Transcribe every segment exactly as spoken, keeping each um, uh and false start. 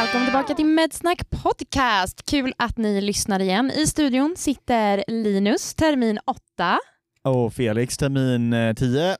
Välkommen tillbaka till Medsnack podcast. Kul att ni lyssnar igen. I studion sitter Linus, termin åtta. Och Felix, termin tio.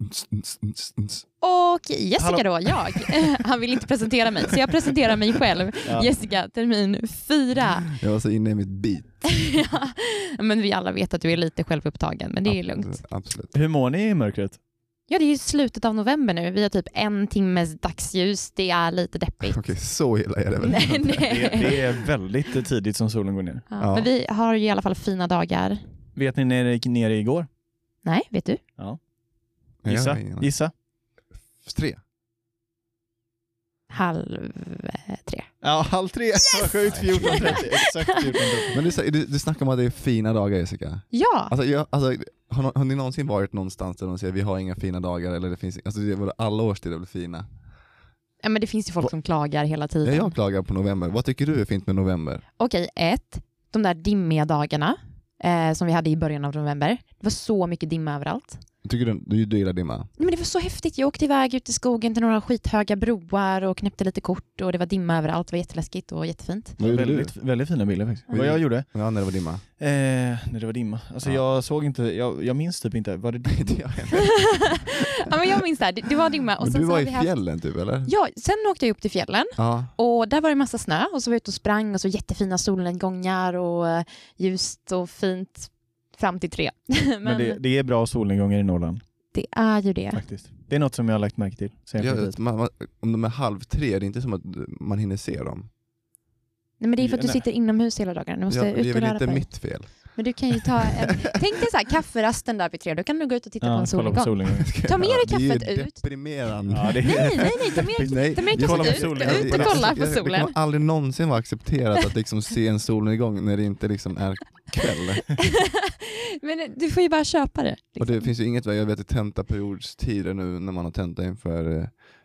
Och Jessica då, jag. Han vill inte presentera mig, så jag presenterar mig själv. Ja. Jessica, termin fyra. Jag var så inne i mitt bit. Ja, men vi alla vet att du är lite självupptagen, men det är lugnt. Absolut. Hur mår ni i mörkret? Ja, det är ju slutet av november nu. Vi har typ en timmes dagsljus. Det är lite deppigt. Okej, så illa är det väl? Nej, nej. Det, det är väldigt tidigt som solen går ner. Ja, ja. Men vi har ju i alla fall fina dagar. Vet ni när det gick ner igår? Nej, vet du? Ja. Gissa, gissa. Tre. Halv tre. Ja, halv tre. Yes! Sjukt fjorton trettio. Exakt fjorton trettio. Men du, du, du snackar om att det är fina dagar, Jessica. Ja. Alltså, jag, alltså, har, har ni någonsin varit någonstans där de säger vi har inga fina dagar? Eller det finns, alltså, det var alla årstider är fina. Ja, men det finns ju folk Va? som klagar hela tiden. Ja, jag klagar på november. Vad tycker du är fint med november? Okej, ett. De där dimmiga dagarna eh, som vi hade i början av november. Det var så mycket dimma överallt. Tycker du, du, du gillar dimma? Men det var så häftigt. Jag åkte iväg ut i skogen till några skithöga broar och knäppte lite kort och det var dimma överallt. Det var jätteläskigt och jättefint. Vad väldigt, väldigt fina bilder faktiskt. Mm. Vad jag gjorde? Ja, när det var dimma. Eh, när det var dimma. Alltså ja. jag såg inte, jag, jag minns typ inte. Var det dimma? Ja, men jag minns det här. Det, det var dimma. Och men sen du så var i haft... fjällen typ, eller? Ja, sen åkte jag upp till fjällen. Ja. Och där var det massa snö. Och så var jag ute och sprang och så jättefina solnedgångar och uh, ljust och fint fram till tre. men men det, det är bra solnedgångar i Norrland. Det är ju det. Faktiskt. Det är något som jag har lagt märke till. Ja, man, man, om de är halv tre, det är inte som att man hinner se dem. Nej, men det är för att du sitter inomhus hela dagen. Du måste ja, ut och det är väl inte dig. mitt fel. Men du kan ju ta en... Tänk dig så här, kafferasten där vid tre. Då kan du gå ut och titta ja, på en solnedgång. Ta med dig kaffet det är ut. Deprimerande. Ja, det är... Nej, nej, nej. Ta med, nej, ta med kaffet ut. Ut och kolla på solen. Det kommer aldrig någonsin vara accepterat att liksom se en solnedgång när det inte liksom är kväll. Men du får ju bara köpa det. Liksom. Och det finns ju inget, jag vet i tentaperiodstider nu när man har tenta inför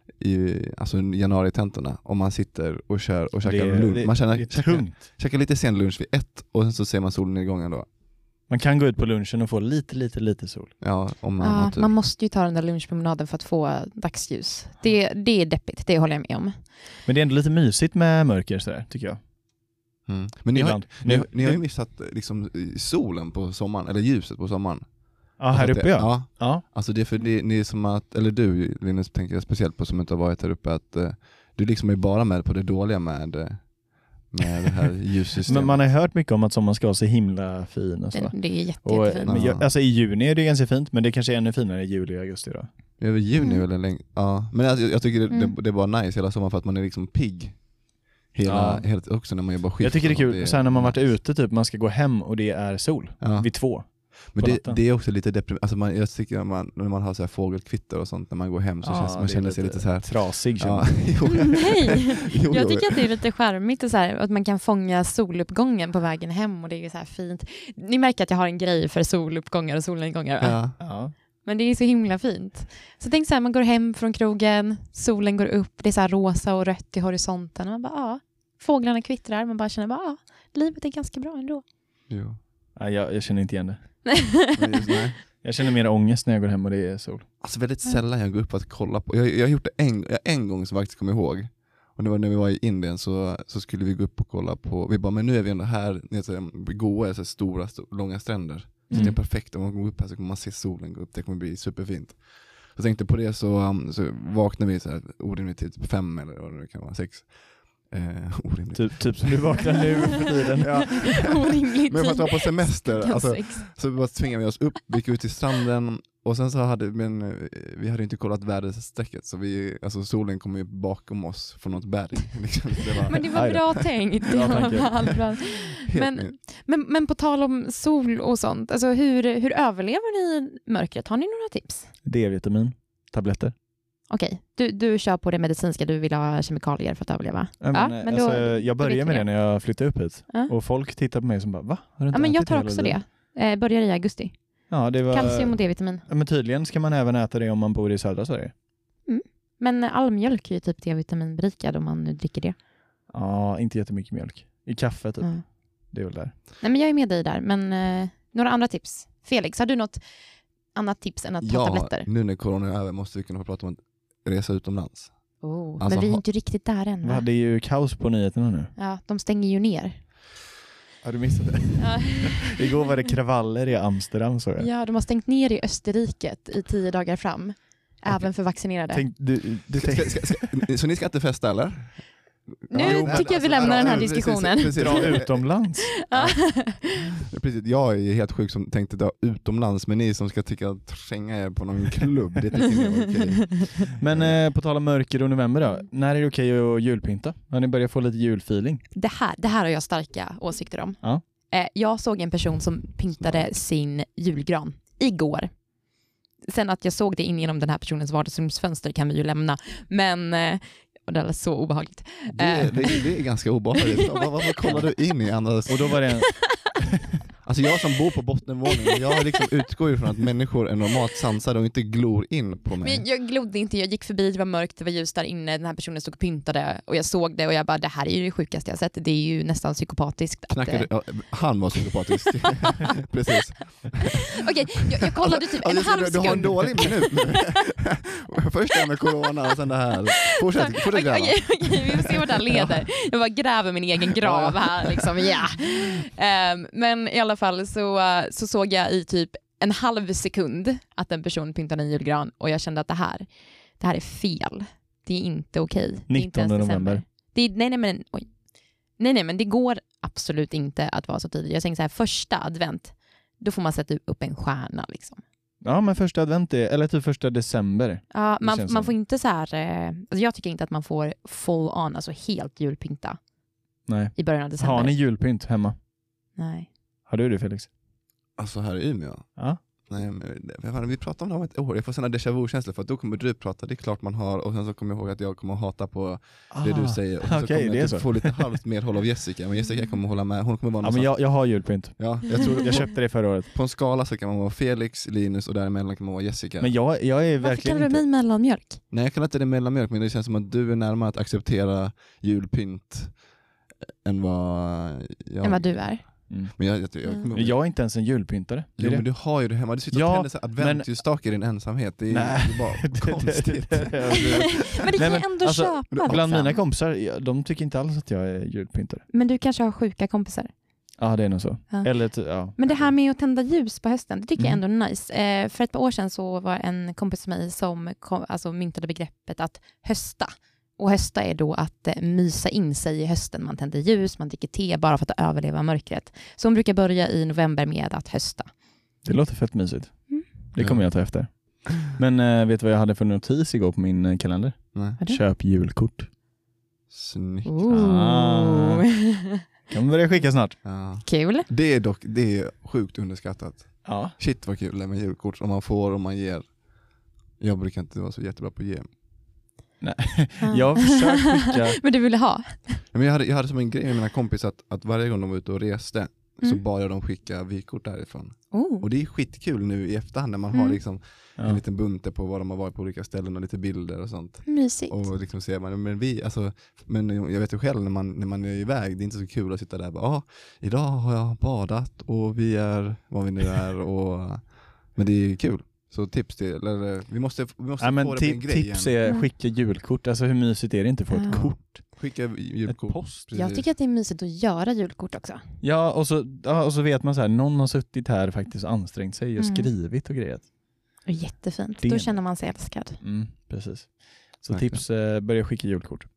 i alltså januari-tentorna, om man sitter och kör och käkar det, lunch. Det, man känner, det är käkar, tungt. käkar lite sen lunch vid ett och sen så ser man solnedgången då. Man kan gå ut på lunchen och få lite, lite, lite sol. Ja, om man, ja, typ. man måste ju ta den där lunchpromenaden för att få dagsljus. Det, det är deppigt, det håller jag med om. Men det är ändå lite mysigt med mörker sådär, tycker jag. Mm. Men ni har, nu, ni, ni har ju missat liksom, solen på sommaren, eller ljuset på sommaren. Ja, här uppe det, ja. ja. ja. Alltså det är för det, ni är som att, eller du Linus tänker jag speciellt på som inte har varit här uppe, att uh, du liksom är bara med på det dåliga med, uh, med det här ljussystemet. Men man har hört mycket om att sommaren ska vara så himla fin och så. Det, det är jätte, och, jättefint. men jag, alltså i juni är det ganska fint, men det kanske är ännu finare i juli och augusti då. Över juni mm. väl länge. Ja, men jag, jag tycker det, mm. det, det är bara nice hela sommaren för att man är liksom pigg. Hela, ja. helt, också när man jobbar skift. Jag tycker det är kul, det, så här när man varit ute typ, man ska gå hem och det är sol ja. vid två. Men det, det är också lite deprimerande. Alltså man, jag tycker att man, när man har så här fågelkvitter och sånt när man går hem så ja, känns, man känner sig lite så här trasig. Ja. Nej, jo, jag tycker att det är lite charmigt och så här, att man kan fånga soluppgången på vägen hem och det är så här fint. Ni märker att jag har en grej för soluppgångar och solnedgångar. Ja. Ja. Men det är så himla fint. Så tänk så här, man går hem från krogen, solen går upp, det är så här rosa och rött i horisonten och man bara ja, fåglarna kvittrar, man bara känner bara ja, livet är ganska bra ändå. Jo. Ja, jag, jag känner inte igen det. Men just, nej. Jag känner mer ångest när jag går hem och det är sol. Alltså väldigt sällan jag går upp att kolla på. Jag, jag har gjort det en, en gång som jag faktiskt kommer ihåg. Och det var när vi var i Indien så, så skulle vi gå upp och kolla på. Vi bara, men nu är vi ändå här. Goa är så stora, stora, långa stränder. Så Mm. det är perfekt. Om man går upp här så kommer man se solen gå upp. Det kommer bli superfint. Så tänkte på det så, um, så vaknade vi så här orimligt typ fem eller vad det kan vara, sex. Eh, orimligt. Typ, typ som du vaknar nu för tiden. Ja. Orimligt. Men för att vara på semester. Alltså, så bara tvingade vi oss upp, vi gick ut till stranden. Och sen så hade men, vi hade inte kollat väderstrecket så vi, alltså solen kom ju bakom oss från något berg. Liksom. Det var, men det var bra tänkt. Det var bra. Men, men, men på tal om sol och sånt, alltså hur, hur överlever ni mörkret? Har ni några tips? D-vitamin, tabletter. Okej, du, du kör på det medicinska, du vill ha kemikalier för att överleva. Ja, men, ja, men då, alltså, jag började med det när jag flyttade upp hit. Ja. Och folk tittar på mig som bara, va? Har du inte ja, men jag ätit tar hela också livet? det. Eh, börjar i augusti. Ja, det var... Kalcium och D-vitamin. Ja, men tydligen ska man även äta det om man bor i södra Sverige. Mm. Men all mjölk är ju typ D-vitaminberikad om man nu dricker det. Ja, inte jättemycket mjölk. I kaffe typ. Mm. Det är väl där. Nej, men jag är med dig där. Men eh, några andra tips. Felix, har du något annat tips än att ta ja, tabletter? nu när corona är över måste vi kunna få prata om att resa utomlands. Oh, Alltså, men vi är ha- inte riktigt där än. Va, Va? det är ju kaos på nyheterna nu. Ja, de stänger ju ner. Har du missat det? Ja. Igår var det kravaller i Amsterdam, så jag. Ja, de har stängt ner i Österrike i tio dagar fram. Även Okej. för vaccinerade. Tänk, du, du Ska, tänk, ska, ska, så ni ska inte festa eller? Nu Ja, jo, tycker jag att vi alltså, lämnar ja, den här precis, diskussionen. precis. dra utomlands. Ja. Precis, jag är helt sjuk som tänkte dra utomlands, men ni som ska tycka att tränga er på någon klubb, det tycker jag är okej. Men eh, på tal om mörker och november då. När är det okej att julpynta? Har ni börjat få lite julfeeling? Det, här, det här har jag starka åsikter om. Ja. Eh, jag såg en person som pyntade sin julgran igår. Sen att jag såg det in genom den här personens vardagsrumsfönster kan vi ju lämna. Men, eh, och det är så obehagligt. Det, är- det, är- det är ganska obehagligt. Var- Varför kollar du in i andras... Och då var det en, Alltså jag som bor på bottenvåningen, jag liksom utgår ifrån att människor är normalt sansade och inte glor in på mig. Men jag glodde inte, jag gick förbi, det var mörkt, det var ljus där inne, den här personen stod och pyntade och jag såg det och jag bara, det här är ju det sjukaste jag sett, det är ju nästan psykopatiskt. Att, Knackade, eh, ja, han var psykopatisk. Precis. Okej, jag, jag kollade typ en Alltså, halv du, du har en sekund. dålig minut nu. Först det här med corona och sen det här. Fortsätt, fortsätt Okej, gräva. okej, okej, vi får se vart det här leder. Jag bara gräver min egen grav här liksom, ja. Ehm, men i alla fall så, uh, så såg jag i typ en halv sekund att en person pyntade en julgran och jag kände att det här, det här är fel. Det är inte okej. Det är inte ens nittonde december. november. Det är, nej, nej, men, oj. nej, nej, men det går absolut inte att vara så tidigt. Jag tänker så här, första advent, då får man sätta upp en stjärna liksom. Ja, men första advent är, eller typ första december. Ja, Det man, känns man som- får inte så här, eh, alltså jag tycker inte att man får full on, alltså helt julpynta Nej. i början av december. Har ni julpynt hemma? Nej. Har du det, Felix? Alltså här i Umeå. Ja. Nej, men, vad fan, vi pratar om det om ett år. Jag får såna déjà vu-känslor för att då kommer du prata, det är klart man har, och sen så kommer jag ihåg att jag kommer hata på det du säger. Och sen så okej, kommer det är jag så. typ få lite halvt medhåll av Jessica, men Jessica kommer hålla med. Hon kommer vara Ja, någon men sån- jag, jag har julpynt. ja, jag tror Jag köpte det förra året. på en skala så kan man vara Felix, Linus och däremellan kan man vara Jessica. Men jag, jag är Varför verkligen kallar du inte... mig mellanmjölk? Nej, jag kallar inte det mellanmjölk, men det känns som att du är närmare att acceptera julpynt än vad jag... Än vad du är. Mm. Men jag, jag, jag, jag, Mm. Jag är inte ens en julpyntare. Det är Jo, det. men du har ju det hemma. Du sitter och Ja, tänder så här adventsljusstake i din ensamhet. Det är, Nej. det är bara konstigt. Men det Nej, kan men, jag ändå alltså, köpa. Bland liksom. mina kompisar, ja, de tycker inte alls att jag är julpyntare. Men du kanske har sjuka kompisar. Ja, det är nog så. Ja. Eller, ty- ja. Men det här med att tända ljus på hösten, det tycker Mm. jag ändå är nice. Eh, för ett par år sedan så var en kompis till mig som kom, alltså, myntade begreppet att hösta. Och hösta är då att eh, mysa in sig i hösten. Man tänder ljus, man dricker te bara för att överleva mörkret. Så hon brukar börja i november med att hösta. Det låter fett mysigt. Mm. Det kommer jag ta efter. Men äh, vet du vad jag hade för notis igår på min äh, kalender? Nej. Vadå? Köp julkort. Snyggt. Ah. Kan börja skicka snart. Ja. Kul. Det är dock det är sjukt underskattat. Ja. Shit vad kul det är med julkort som man får och man ger. Jag brukar inte vara så jättebra på att ge. Jag har försökt skicka... Men du ville ha? Men jag hade, jag hade som en grej med mina kompisar att, att varje gång de var ute och reste så Mm. bad jag dem skicka vykort därifrån. Oh. Och det är skitkul nu i efterhand när man Mm. har liksom en Ja. liten bunte på var de har varit på olika ställen och lite bilder och sånt. Mysigt. Och liksom ser man, men vi, alltså, men jag vet ju själv när man, när man är iväg, det är inte så kul att sitta där och bara, ah, idag har jag badat och vi är vad vi nu är och, men det är kul. Så tips till, eller vi måste, vi måste Ja, men få det på en ti- grej tips igen. är skicka julkort. Alltså hur mysigt är det inte att få ett Ja. kort? Skicka Ett julkort. post. Precis. Jag tycker att det är mysigt att göra julkort också. Ja, och så, ja, och så vet man så här, någon har suttit här faktiskt och ansträngt sig och Mm. skrivit och grejat. Och jättefint. Det- Då känner man sig älskad. Mm, precis. Så Verkligen. tips, eh, börja skicka julkort.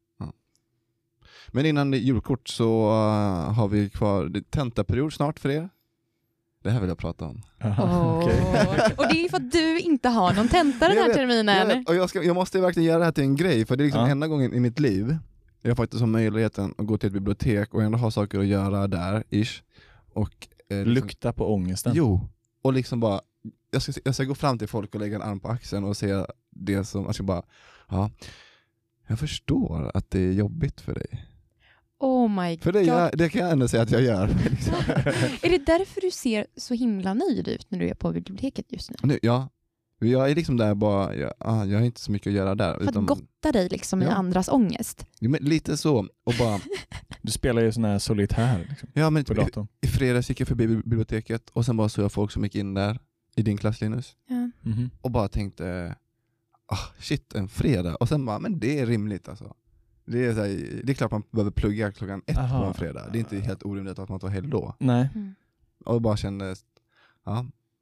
Men innan det är julkort så uh, har vi kvar, det är tentaperiod snart för er. Det här vill jag prata om. Aha, okej. Och det är för att du inte har någon tenta den Jag här vet, terminen. Jag, vet, och jag, ska, jag måste verkligen göra det här till en grej, för det är liksom Ja. enda gången i mitt liv jag faktiskt har möjligheten att gå till ett bibliotek och ändå ha saker att göra där, ish. Och, eh, liksom, Lukta på ångesten. Jo, och liksom bara, jag ska, jag ska gå fram till folk och lägga en arm på axeln och säga det som, jag ska bara, ja, jag förstår att det är jobbigt för dig. Oh my För det, god. gör, det kan jag ändå säga att jag gör. Liksom. Är det därför du ser så himla nöjd ut när du är på biblioteket just nu? Nu, ja, jag är liksom där bara, jag, ah, jag har inte så mycket att göra där. För att gotta dig liksom i Ja. andras ångest. Jo, men lite så, och bara, Du spelar ju sån här solitär liksom, ja men på typ, datorn. i fredags gick jag förbi biblioteket och sen bara såg jag folk som gick in där i din klass, Linus, Ja. Mhm. och bara tänkte, oh, shit, en fredag. Och sen bara, men det är rimligt alltså. Det är, så här, det är klart man behöver plugga klockan ett Aha. på en fredag. Det är inte helt orimligt att man tar helg då. Nej. Mm. Och bara kände, ja.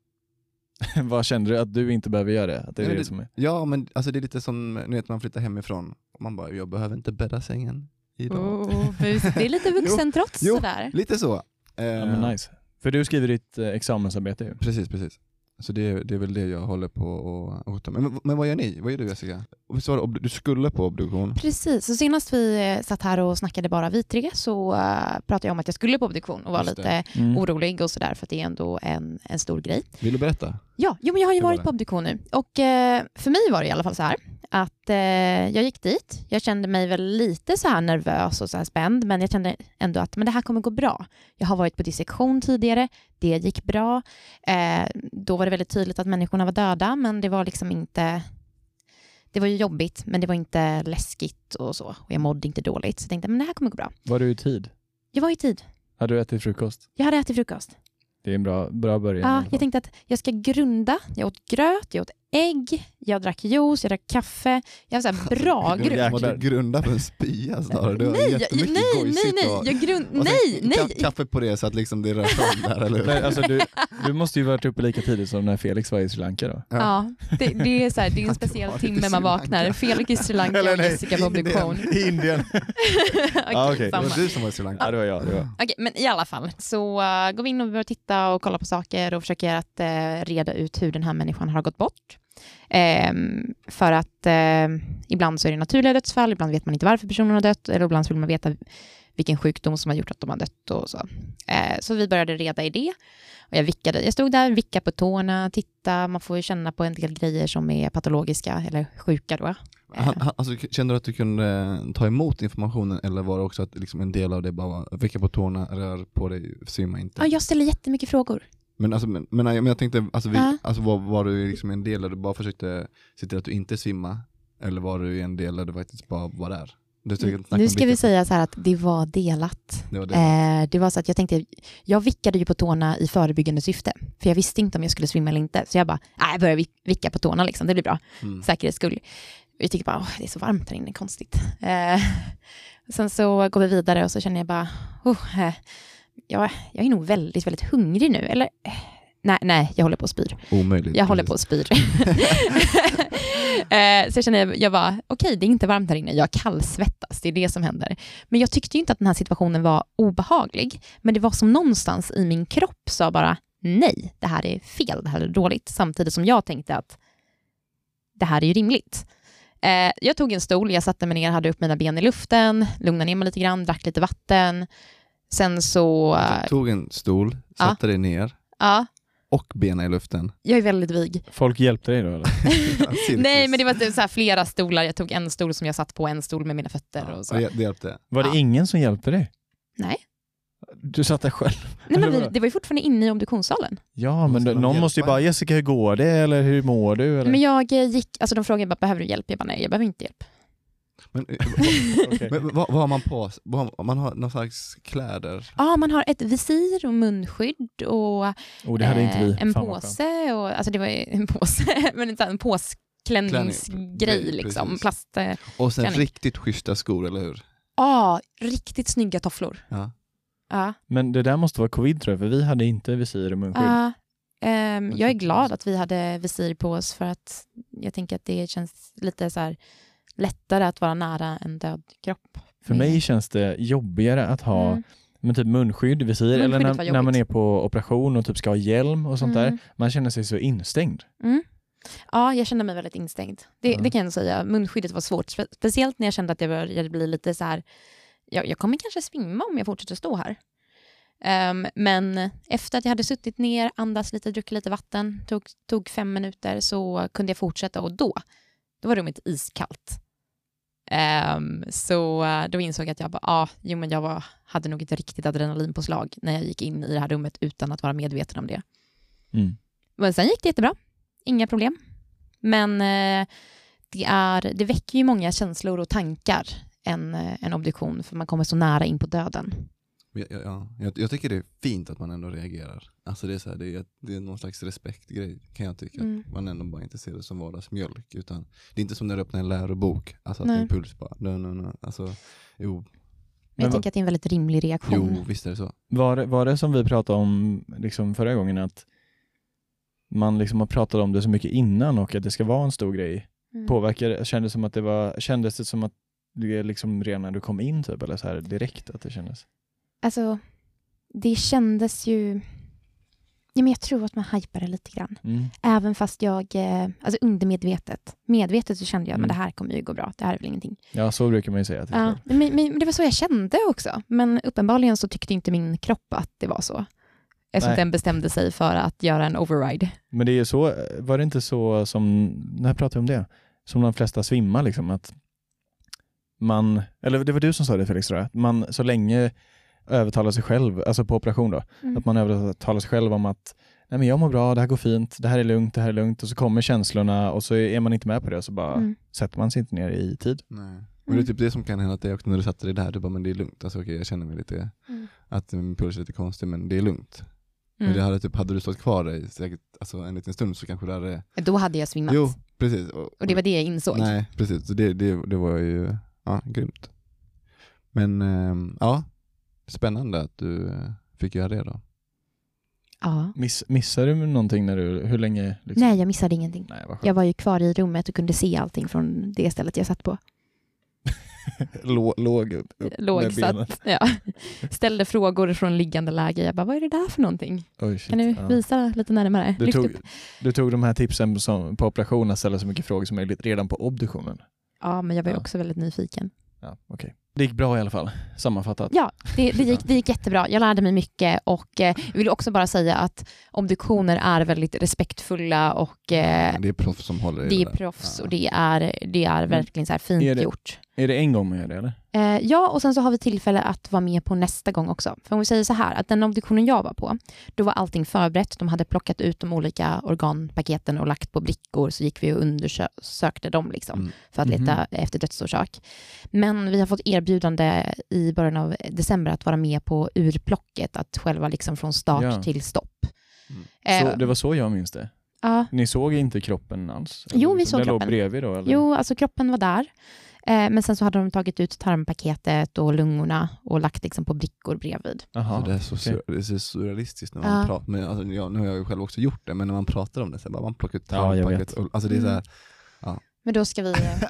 Vad kände du att du inte behöver göra det? Att det är ja, det det, som är? Ja, men alltså, det är lite som ni vet, man flyttar hemifrån. Och man bara, jag behöver inte bädda sängen idag. Oh, det är lite vuxentrots jo, sådär. Jo, lite så. Ja, men nice. För du skriver ditt eh, examensarbete ju. Precis, precis. Så det, det är väl det jag håller på och, och men, men vad gör ni? Vad gör du, Jessica? Och du skulle på obduktion? Precis, så senast vi satt här och snackade bara vi tre så uh, pratade jag om att jag skulle på obduktion och var lite mm. orolig och sådär för att det är ändå en, en stor grej. Vill du berätta? Ja, jo, men jag har ju varit på obduktion nu och uh, för mig var det i alla fall så här att uh, jag gick dit. Jag kände mig väl lite så här nervös och så här spänd, men jag kände ändå att men det här kommer gå bra. Jag har varit på dissektion tidigare, det gick bra. Uh, då var det väldigt tydligt att människorna var döda, men det var liksom inte... Det var ju jobbigt, men det var inte läskigt och så. Och jag mådde inte dåligt. Så jag tänkte, men det här kommer gå bra. Var du i tid? Jag var i tid. Hade du ätit frukost? Jag hade ätit frukost. Det är en bra, bra början. Ja, jag tänkte att jag ska grunda. Jag åt gröt, jag åt ägg, jag drack juice, jag drack kaffe. Jag har så här bra grund. Måste du grunda för en spya snarare? Du har nej, jättemycket nej, nej, nej, och, jag grund... och nej, nej. Kaffe på det så att liksom det rör om där, eller hur? Nej, alltså du, du måste ju varit uppe lika tidigt som när Felix var i Sri Lanka då. Ja, ja det, det, är så här, det är en speciell timme man vaknar. Felix i Sri Lanka och Jessica på obduktion. I Indien. okay, ah, okay. Det var du som var i Sri Lanka. Ja, det var jag. Det var. Okej, okay, men i alla fall så uh, går vi in och börjar titta och kolla på saker och försöker att uh, reda ut hur den här människan har gått bort. Um, för att uh, ibland så är det naturliga dödsfall, ibland vet man inte varför personen har dött, eller ibland så vill man veta vilken sjukdom som har gjort att de har dött och så. Uh, så vi började reda i det. Och jag vickade. Jag stod där, vickade på tårna, titta, man får ju känna på en del grejer som är patologiska eller sjuka då. Han, han, alltså, kände du att du kunde ta emot informationen, eller var det också att liksom en del av det bara var vicka på tårna, rör på dig, simma inte? Ja, jag ställer jättemycket frågor. Men, alltså, men, men, men jag tänkte, alltså, vi, ja. alltså, var, var du liksom en del där du bara försökte se till att du inte svimma? Eller var du en del där du faktiskt bara var där? Mm. Nu ska vi säga så här att det var delat. Det var, delat. Eh, det var så att jag tänkte, jag vickade ju på tårna i förebyggande syfte. För jag visste inte om jag skulle svimma eller inte. Så jag bara, nej, jag börjar vicka på tårna liksom, det blir bra. Mm. Säkerhets skull. Jag tycker bara, åh, det är så varmt här inne, konstigt. Eh, sen så går vi vidare och så känner jag bara, oh, eh, jag, jag är nog väldigt, väldigt hungrig nu. Eller, eh, nej, nej, jag håller på att spyr. Omöjligt. Jag håller på att spyr. eh, så jag känner, jag bara, okej, okay, det är inte varmt här inne. Jag kallsvettas, det är det som händer. Men jag tyckte ju inte att den här situationen var obehaglig. Men det var som någonstans i min kropp sa bara, nej, det här är fel, det här är dåligt. Samtidigt som jag tänkte att det här är ju rimligt. Eh, jag tog en stol, jag satte mig ner, hade upp mina ben i luften, lugnade ner mig lite grann, drack lite vatten. Sen så... Du tog en stol, satte ja. dig ner. Ja. Och benen i luften. Jag är väldigt vig. Folk hjälpte dig då, eller? Nej, men det var så här flera stolar. Jag tog en stol som jag satt på, en stol med mina fötter. Ja, och så. Det hjälpte. Var det ja. ingen som hjälpte dig? Nej. Du satt där själv? Nej, men vi, det var ju fortfarande inne i obduktionssalen. Ja, men någon hjälpa? måste ju bara, Jessica, hur går det? Eller hur mår du? Eller? Men jag gick, alltså de frågade bara, behöver du hjälp? Jag bara, nej, jag behöver inte hjälp. Men, okay. men vad, vad har man på? Vad har, man har någon slags kläder? Ja, man har ett visir och munskydd och oh, det hade eh, inte vi. en Fan påse. Och, alltså det var en påse, men en, en påsklänningsgrej liksom. Precis. Plast, och sen klänning. Riktigt schyssta skor, eller hur? Ja, riktigt snygga tofflor. Ja. Ja. Men det där måste vara covid, tror jag, för vi hade inte visir och munskydd. Ja. Um, jag är glad att vi hade visir på oss, för att jag tänker att det känns lite så här lättare att vara nära en död kropp. För mm. mig känns det jobbigare att ha mm. men typ munskydd, visir, eller när, när man är på operation och typ ska ha hjälm och sånt mm. där. Man känner sig så instängd. Mm. Ja, jag kände mig väldigt instängd. Det, ja. det kan jag säga. Munskyddet var svårt. Spe- speciellt när jag kände att det började bli lite så här, jag, jag kommer kanske svimma om jag fortsätter stå här. Um, men efter att jag hade suttit ner, andas lite, druckit lite vatten, tog, tog fem minuter, så kunde jag fortsätta, och då, då var rummet iskallt. Um, så uh, då insåg jag att jag bara, ah, jo, men jag var, hade nog ett riktigt adrenalinpåslag när jag gick in i det här rummet utan att vara medveten om det. Mm. Men sen gick det jättebra. Inga problem. Men uh, det, är, det väcker ju många känslor och tankar en, en obduktion, för man kommer så nära in på döden. Jag, ja, jag, jag tycker det är fint att man ändå reagerar. Alltså det är, så här, det är, det är någon slags respektgrej kan jag tycka. Mm. Att man ändå bara inte ser det som vardagsmjölk. Utan det är inte som när du öppnar en lärobok. Alltså att en puls bara, no, no, no. Alltså, jo. Men jag men, tänker att det är en väldigt rimlig reaktion. Jo, visst är det så. Var det, var det som vi pratade om liksom förra gången, att man liksom har pratat om det så mycket innan och att det ska vara en stor grej? Mm. Påverkar, kändes, som att det var, kändes det som att det liksom redan när du kom in typ, eller så här direkt att det kändes? Alltså, det kändes ju... Ja, men jag tror att man hypade lite grann. Mm. Även fast jag... Alltså undermedvetet. Medvetet så kände jag, mm. men det här kommer ju gå bra. Det här är väl ingenting. Ja, så brukar man ju säga. Ja, men, men det var så jag kände också. Men uppenbarligen så tyckte inte min kropp att det var så. Eftersom den bestämde sig för att göra en override. Men det är ju så... Var det inte så som... När jag pratade om det? Som de flesta svimmar liksom. Att man... Eller det var du som sa det, Felix, tror jag. Man så länge... övertala sig själv, alltså på operation då, mm. att man övertalar sig själv om att nej men jag mår bra, det här går fint, det här är lugnt, det här är lugnt, och så kommer känslorna och så är man inte med på det, så bara mm. sätter man sig inte ner i tid. Nej. Mm. Men det är typ det som kan hända att det också när du satte dig där, du bara, men det är lugnt, alltså okej, jag känner mig lite mm. att min puls är lite konstig, men det är lugnt. Mm. Men det hade typ, hade du stått kvar där säkert, alltså en liten stund så kanske det hade... Då hade jag svimmat. Jo, precis. Och, och det var det jag insåg. Nej, precis, så det, det, det var ju ja, grymt. Men ähm, ja, spännande att du fick göra det då. Ja. Miss, missade du någonting när du, hur länge? Liksom? Nej, jag missade ingenting. Nej, jag var ju kvar i rummet och kunde se allting från det stället jag satt på. Lå, låg upp, upp låg med benet. Satt, ja. Ställde frågor från liggande läge. Jag bara, vad är det där för någonting? Oj, shit, kan du ja. visa lite närmare? Du tog, du tog de här tipsen som, på operationen att ställa så mycket frågor som möjligt redan på obduktionen. Ja, men jag var ju ja. också väldigt nyfiken. Ja, okej. Okay. Det gick bra i alla fall, sammanfattat. Ja, det, det, gick, det gick jättebra. Jag lärde mig mycket och eh, jag vill också bara säga att obduktioner är väldigt respektfulla och eh, det är proffs som håller i det. Det är proffs ja. och det är, det är verkligen så här fint är det, gjort. Är det en gång man gör det eller? Eh, ja, och sen så har vi tillfälle att vara med på nästa gång också. För om vi säger så här, att den obduktionen jag var på, då var allting förberett. De hade plockat ut de olika organpaketen och lagt på brickor, så gick vi och undersökte dem liksom, mm. för att leta mm-hmm. efter dödsorsak. Men vi har fått erbjudande i början av december att vara med på urplocket, att själva liksom från start ja. till stopp. Mm. Så, eh, det var så jag minns det? Ja. Ni såg inte kroppen alls? Jo, vi såg den kroppen. Låg bredvid då? Eller? Jo, alltså kroppen var där. Men sen så hade de tagit ut tarmpaketet och lungorna och lagt liksom på brickor bredvid. Aha, så det, är så okay. sur, det är så surrealistiskt när man ja. pratar. Men, alltså, ja, nu har jag ju själv också gjort det, men när man pratar om det så bara, man plockar ut tarmpaket. Ja, alltså det är så här, ja. Men då ska vi...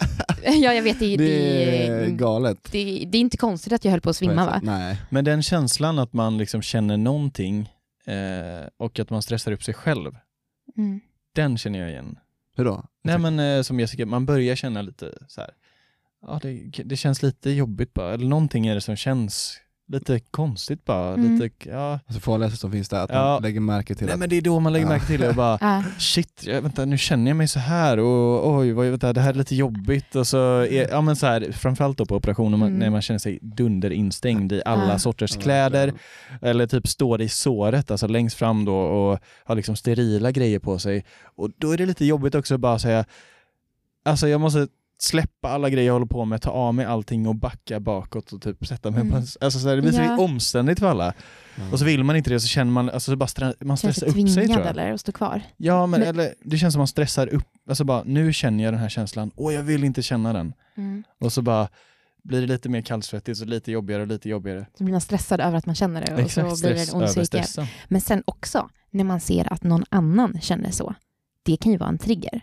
ja, jag vet. Det, det, det är galet. Det, det är inte konstigt att jag höll på att svimma, va? Nej. Men den känslan att man liksom känner någonting eh, och att man stressar upp sig själv, mm. den känner jag igen. Hur då? Nej, men eh, som Jessica, man börjar känna lite så här. Ja, det, det känns lite jobbigt bara. Eller någonting är det som känns lite konstigt bara. Mm. Lite, ja. Alltså farligaste som finns där, att ja. man lägger märke till. Nej, att... men det är då man lägger ja. märke till det och bara, shit, jag, vänta, nu känner jag mig så här och oj, vad, vänta, det här är lite jobbigt. Och så är, ja men så här, framförallt då på operationen mm. när man känner sig dunderinstängd i alla ja. sorters kläder. Ja. Eller typ står i såret, alltså längst fram då och har liksom sterila grejer på sig. Och då är det lite jobbigt också att bara säga, alltså jag måste släppa alla grejer jag håller på med, ta av mig allting och backa bakåt och typ sätta mig mm. på, alltså så här, det blir ja. så omständigt för alla. Mm. Och så vill man inte det, så känner man, alltså så bara stre- man stressar upp sig, tror jag. Eller att stå kvar. Ja, men, men eller det känns som man stressar upp, alltså bara, nu känner jag den här känslan, och jag vill inte känna den. Mm. Och så bara blir det lite mer kallsvettigt och lite jobbigare och lite jobbigare. Så blir man stressad över att man känner det. Exakt, och så blir det en ond cirkel. Men sen också, när man ser att någon annan känner så, det kan ju vara en trigger.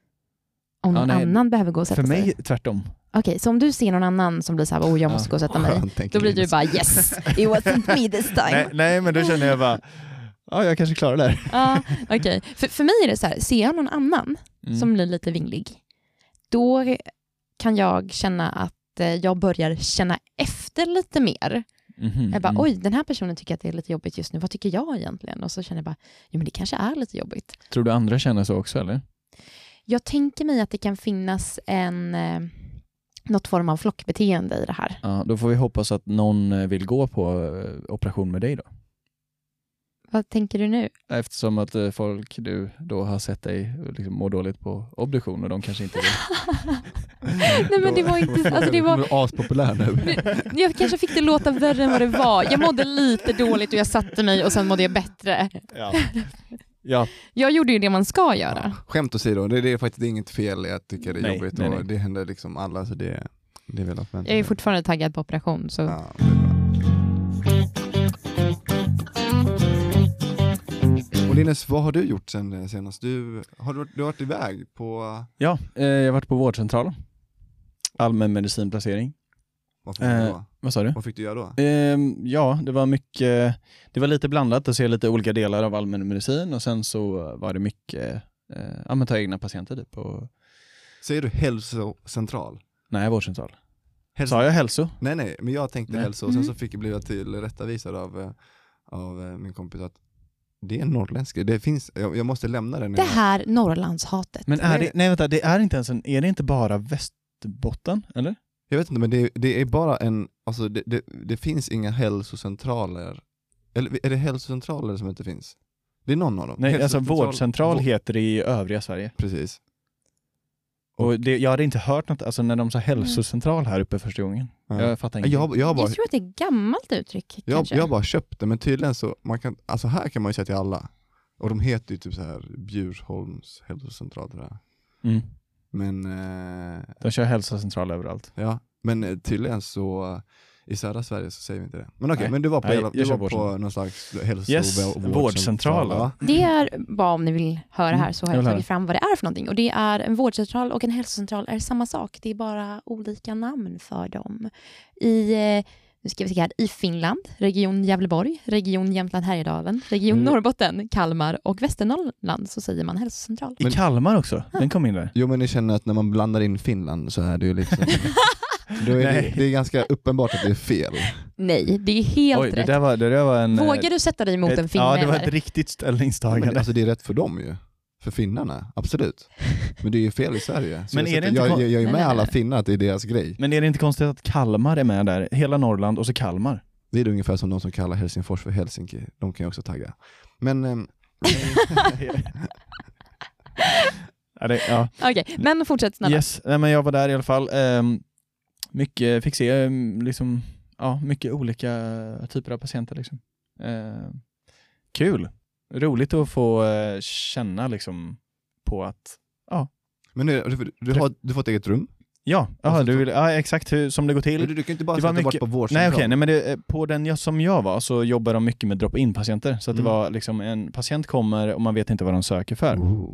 Om någon ja, nej, annan behöver gå och sätta sig. För mig sig. tvärtom. Okej, okay, så om du ser någon annan som blir så här, oh jag måste ja, gå och sätta mig. Då blir du bara, yes, it wasn't me this time. Nej, nej, men då känner jag bara, ja, jag kanske klarar det där. Ja, okej. Okay. För, för mig är det så här, ser jag någon annan mm. som blir lite vinglig, då kan jag känna att jag börjar känna efter lite mer. Mm-hmm, jag bara, mm. oj, den här personen tycker att det är lite jobbigt just nu. Vad tycker jag egentligen? Och så känner jag bara, jo men det kanske är lite jobbigt. Tror du andra känner så också, eller? Jag tänker mig att det kan finnas en eh, något form av flockbeteende i det här. Ja, då får vi hoppas att någon vill gå på eh, operation med dig då. Vad tänker du nu? Eftersom att eh, folk du då har sett dig liksom, må dåligt på obduktion och de kanske inte vill. Nej men det var inte... Alltså det var... aspopulär nu. Jag kanske fick det låta värre än vad det var. Jag mådde lite dåligt och jag satte mig och sen mådde jag bättre. Ja. Ja. Jag gjorde ju det man ska göra. Ja. Skämt åsido, det, det är faktiskt inget fel i att tycka det är nej, jobbigt. Nej, nej. Och det händer liksom alla, så det, det är väl att Jag är fortfarande taggad på operation. Så. Ja, och Linus, vad har du gjort sen senast? Du har, du, du har varit iväg på... Ja, eh, jag har varit på vårdcentral. Allmän medicinplacering. Vad fick, eh, du då? Vad sa du? Vad fick du göra då? Eh, ja, det var mycket... Det var lite blandat att se lite olika delar av allmän medicin och sen så var det mycket... Eh, ja, men ta egna patienter typ. Och... Säger du hälsocentral? Nej, vårdcentral. Hälso... Sa jag hälso? Nej, nej, men jag tänkte nej. hälso och sen så fick jag bli till rättavisad av, av min kompis att det är norrländska. Det finns, jag, jag måste lämna den. Det här Norrlandshatet. Men är det, nej vänta, det är inte ens en, är det inte bara Västerbotten, eller? Jag vet inte, men det, det är bara en, alltså det, det, det finns inga hälsocentraler. Eller är det hälsocentraler som inte finns? Det är någon av dem. Nej, alltså vårdcentral vård. heter det i övriga Sverige. Precis. Och det, jag hade inte hört något, alltså när de sa hälsocentral här uppe första gången. Ja. Jag fattar inte. Jag, jag, bara, jag tror att det är gammalt uttryck. Jag, jag bara köpte, men tydligen så, man kan, alltså här kan man ju säga till alla. Och de heter ju typ så här Bjursholms hälsocentral tror jag. Mm. Men... Eh, de kör hälsocentral överallt. Ja, men tydligen så... I södra Sverige så säger vi inte det. Men okej, okay, men du var på, Nej, hela, du var på någon slags hälso- yes, och vårdcentral. vårdcentral Va? Det är bara om ni vill höra här så har jag, jag tagit fram vad det är för någonting. Och det är en vårdcentral och en hälsocentral är samma sak. Det är bara olika namn för dem. I, nu ska vi se här, i Finland, region Gävleborg, region Jämtland Härjedalen, region mm. Norrbotten, Kalmar och Västernorrland så säger man hälsocentral. I Kalmar också? Den kom in där. Jo, men ni känner att när man blandar in Finland så är det ju liksom... Då är det, det är ganska uppenbart att det är fel. Nej, det är helt Oj, rätt. Det där var, det där var en, Vågar du sätta dig mot ett, en finne? Ja, det var ett riktigt ställningstagande. Ja, men, alltså det är rätt för dem ju. För finnarna, absolut. Men det är ju fel i Sverige. Så men jag, är det inte jag, kon- jag, jag är med nej, nej, alla nej. finnar att det är deras grej. Men är det inte konstigt att Kalmar är med där? Hela Norrland och så Kalmar. Det är ungefär som de som kallar Helsingfors för Helsinki. De kan ju också tagga. Men... Ähm, ja, det, ja. Okej, okay, men fortsätt snälla. Yes, nej, men jag var där i alla fall. Um, mycket, fick se um, liksom, ja, mycket olika typer av patienter. Liksom. Uh, kul. Roligt att få uh, känna liksom, på att... Ja. Men nu, du, du har du fått eget rum? Ja, aha, du vill, ja, exakt hur, som det går till. Du, du kan inte bara det säga var att mycket, du varit på vårdcentral. Nej, okej, nej, men det, på den jag, som jag var så jobbar de mycket med drop-in-patienter. Så att Mm. det var liksom en patient kommer och man vet inte vad de söker för. Oh.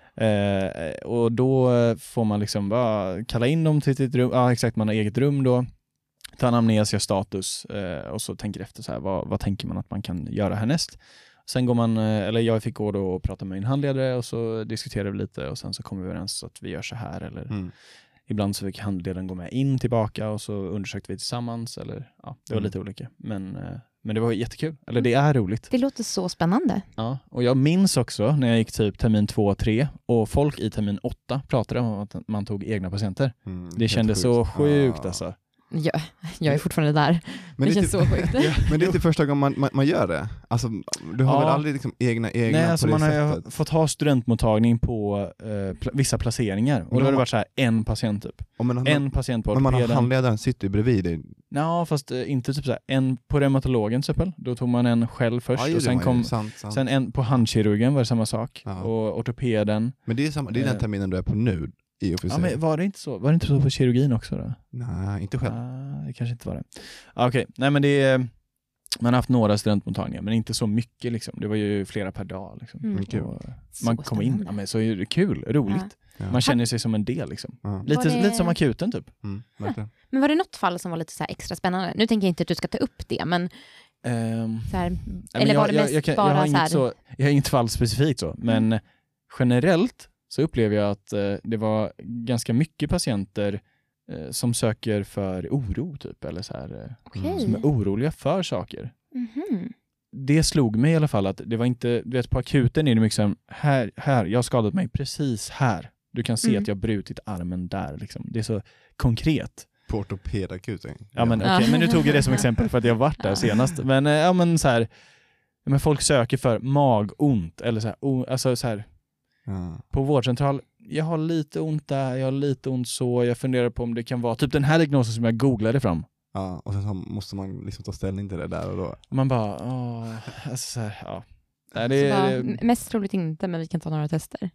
Eh, och då får man liksom bara kalla in dem till sitt rum. Ja, exakt, man har eget rum då. Ta anamnes, gör status eh, och så tänker efter så här, vad, vad tänker man att man kan göra härnäst. Sen går man, eller jag fick gå då och prata med min handledare och så diskuterar vi lite och sen så kommer vi överens så att vi gör så här eller Mm. ibland så fick handledaren gå med in tillbaka och så undersökte vi tillsammans eller ja, det var Mm. lite olika. Men, men det var jättekul. Eller det är roligt. Det låter så spännande. Ja, och jag minns också när jag gick typ termin två, tre och folk i termin åtta pratade om att man tog egna patienter. Mm, Det kändes så sjukt ah. alltså. Jag, jag är fortfarande där. Men det, det känns typ, så sjukt. ja, men det är inte första gången man, man, man gör det. Alltså, du har Ja. väl aldrig liksom egna egna Nej, på alltså det man har sättet? ju fått ha studentmottagning på eh, pl- vissa placeringar. Och då har det varit så här en patient typ. Om man, En patient på men man har ortopeden. handledaren sitter ju bredvid dig. Ja, fast eh, inte typ så här en på reumatologen till exempel. Då tog man en själv först Ja, och sen man kom ju. sant, sant. sen en på handkirurgen var det samma sak. Ja. Och ortopeden. Men det är, samma, det är den Eh. terminen du är på nu i och för Ja, sig. men var det inte så? Var det inte så på kirurgin också då? Nej, inte själv. Ah, det kanske inte var det. Ah, Okej, okay. Nej men det är, man har haft några studentmottagningar men inte så mycket liksom. Det var ju flera per dag liksom. Mm. Kul. Och Så man kommer in, ja, men så är det kul, roligt. Ja. Man känner sig som en del liksom. Ja. Lite, Var det- lite som akuten typ. Mm, verkligen. Men var det något fall som var lite så här extra spännande? Nu tänker jag inte att du ska ta upp det, men Ehm, så här, nej, men eller var jag, det jag, mest jag, kan, jag, bara har så här... inget så, jag har inget fall specifikt så, men generellt så upplever jag att eh, det var ganska mycket patienter eh, som söker för oro typ, eller så här, eh, Okej. som är oroliga för saker. Mhm. Det slog mig i alla fall att det var inte, du vet på akuten är det mycket som här, här, jag har skadat mig precis här. Du kan se Mm. att jag har brutit armen där liksom. Det är så konkret. På ortopedakuten. Ja men okej, Ja. men nu tog jag det som exempel för att jag varit där senast. Men eh, ja men så här, men folk söker för magont eller så här, o, alltså så här Ja. på vårdcentral, jag har lite ont där, jag har lite ont så, jag funderar på om det kan vara typ den här diagnosen som jag googlade fram. Ja, och sen så måste man liksom ta ställning till det där och då. Och man bara, åh, alltså så här, ja. Nej, det, Så bara, det, mest troligt inte, men vi kan ta några tester.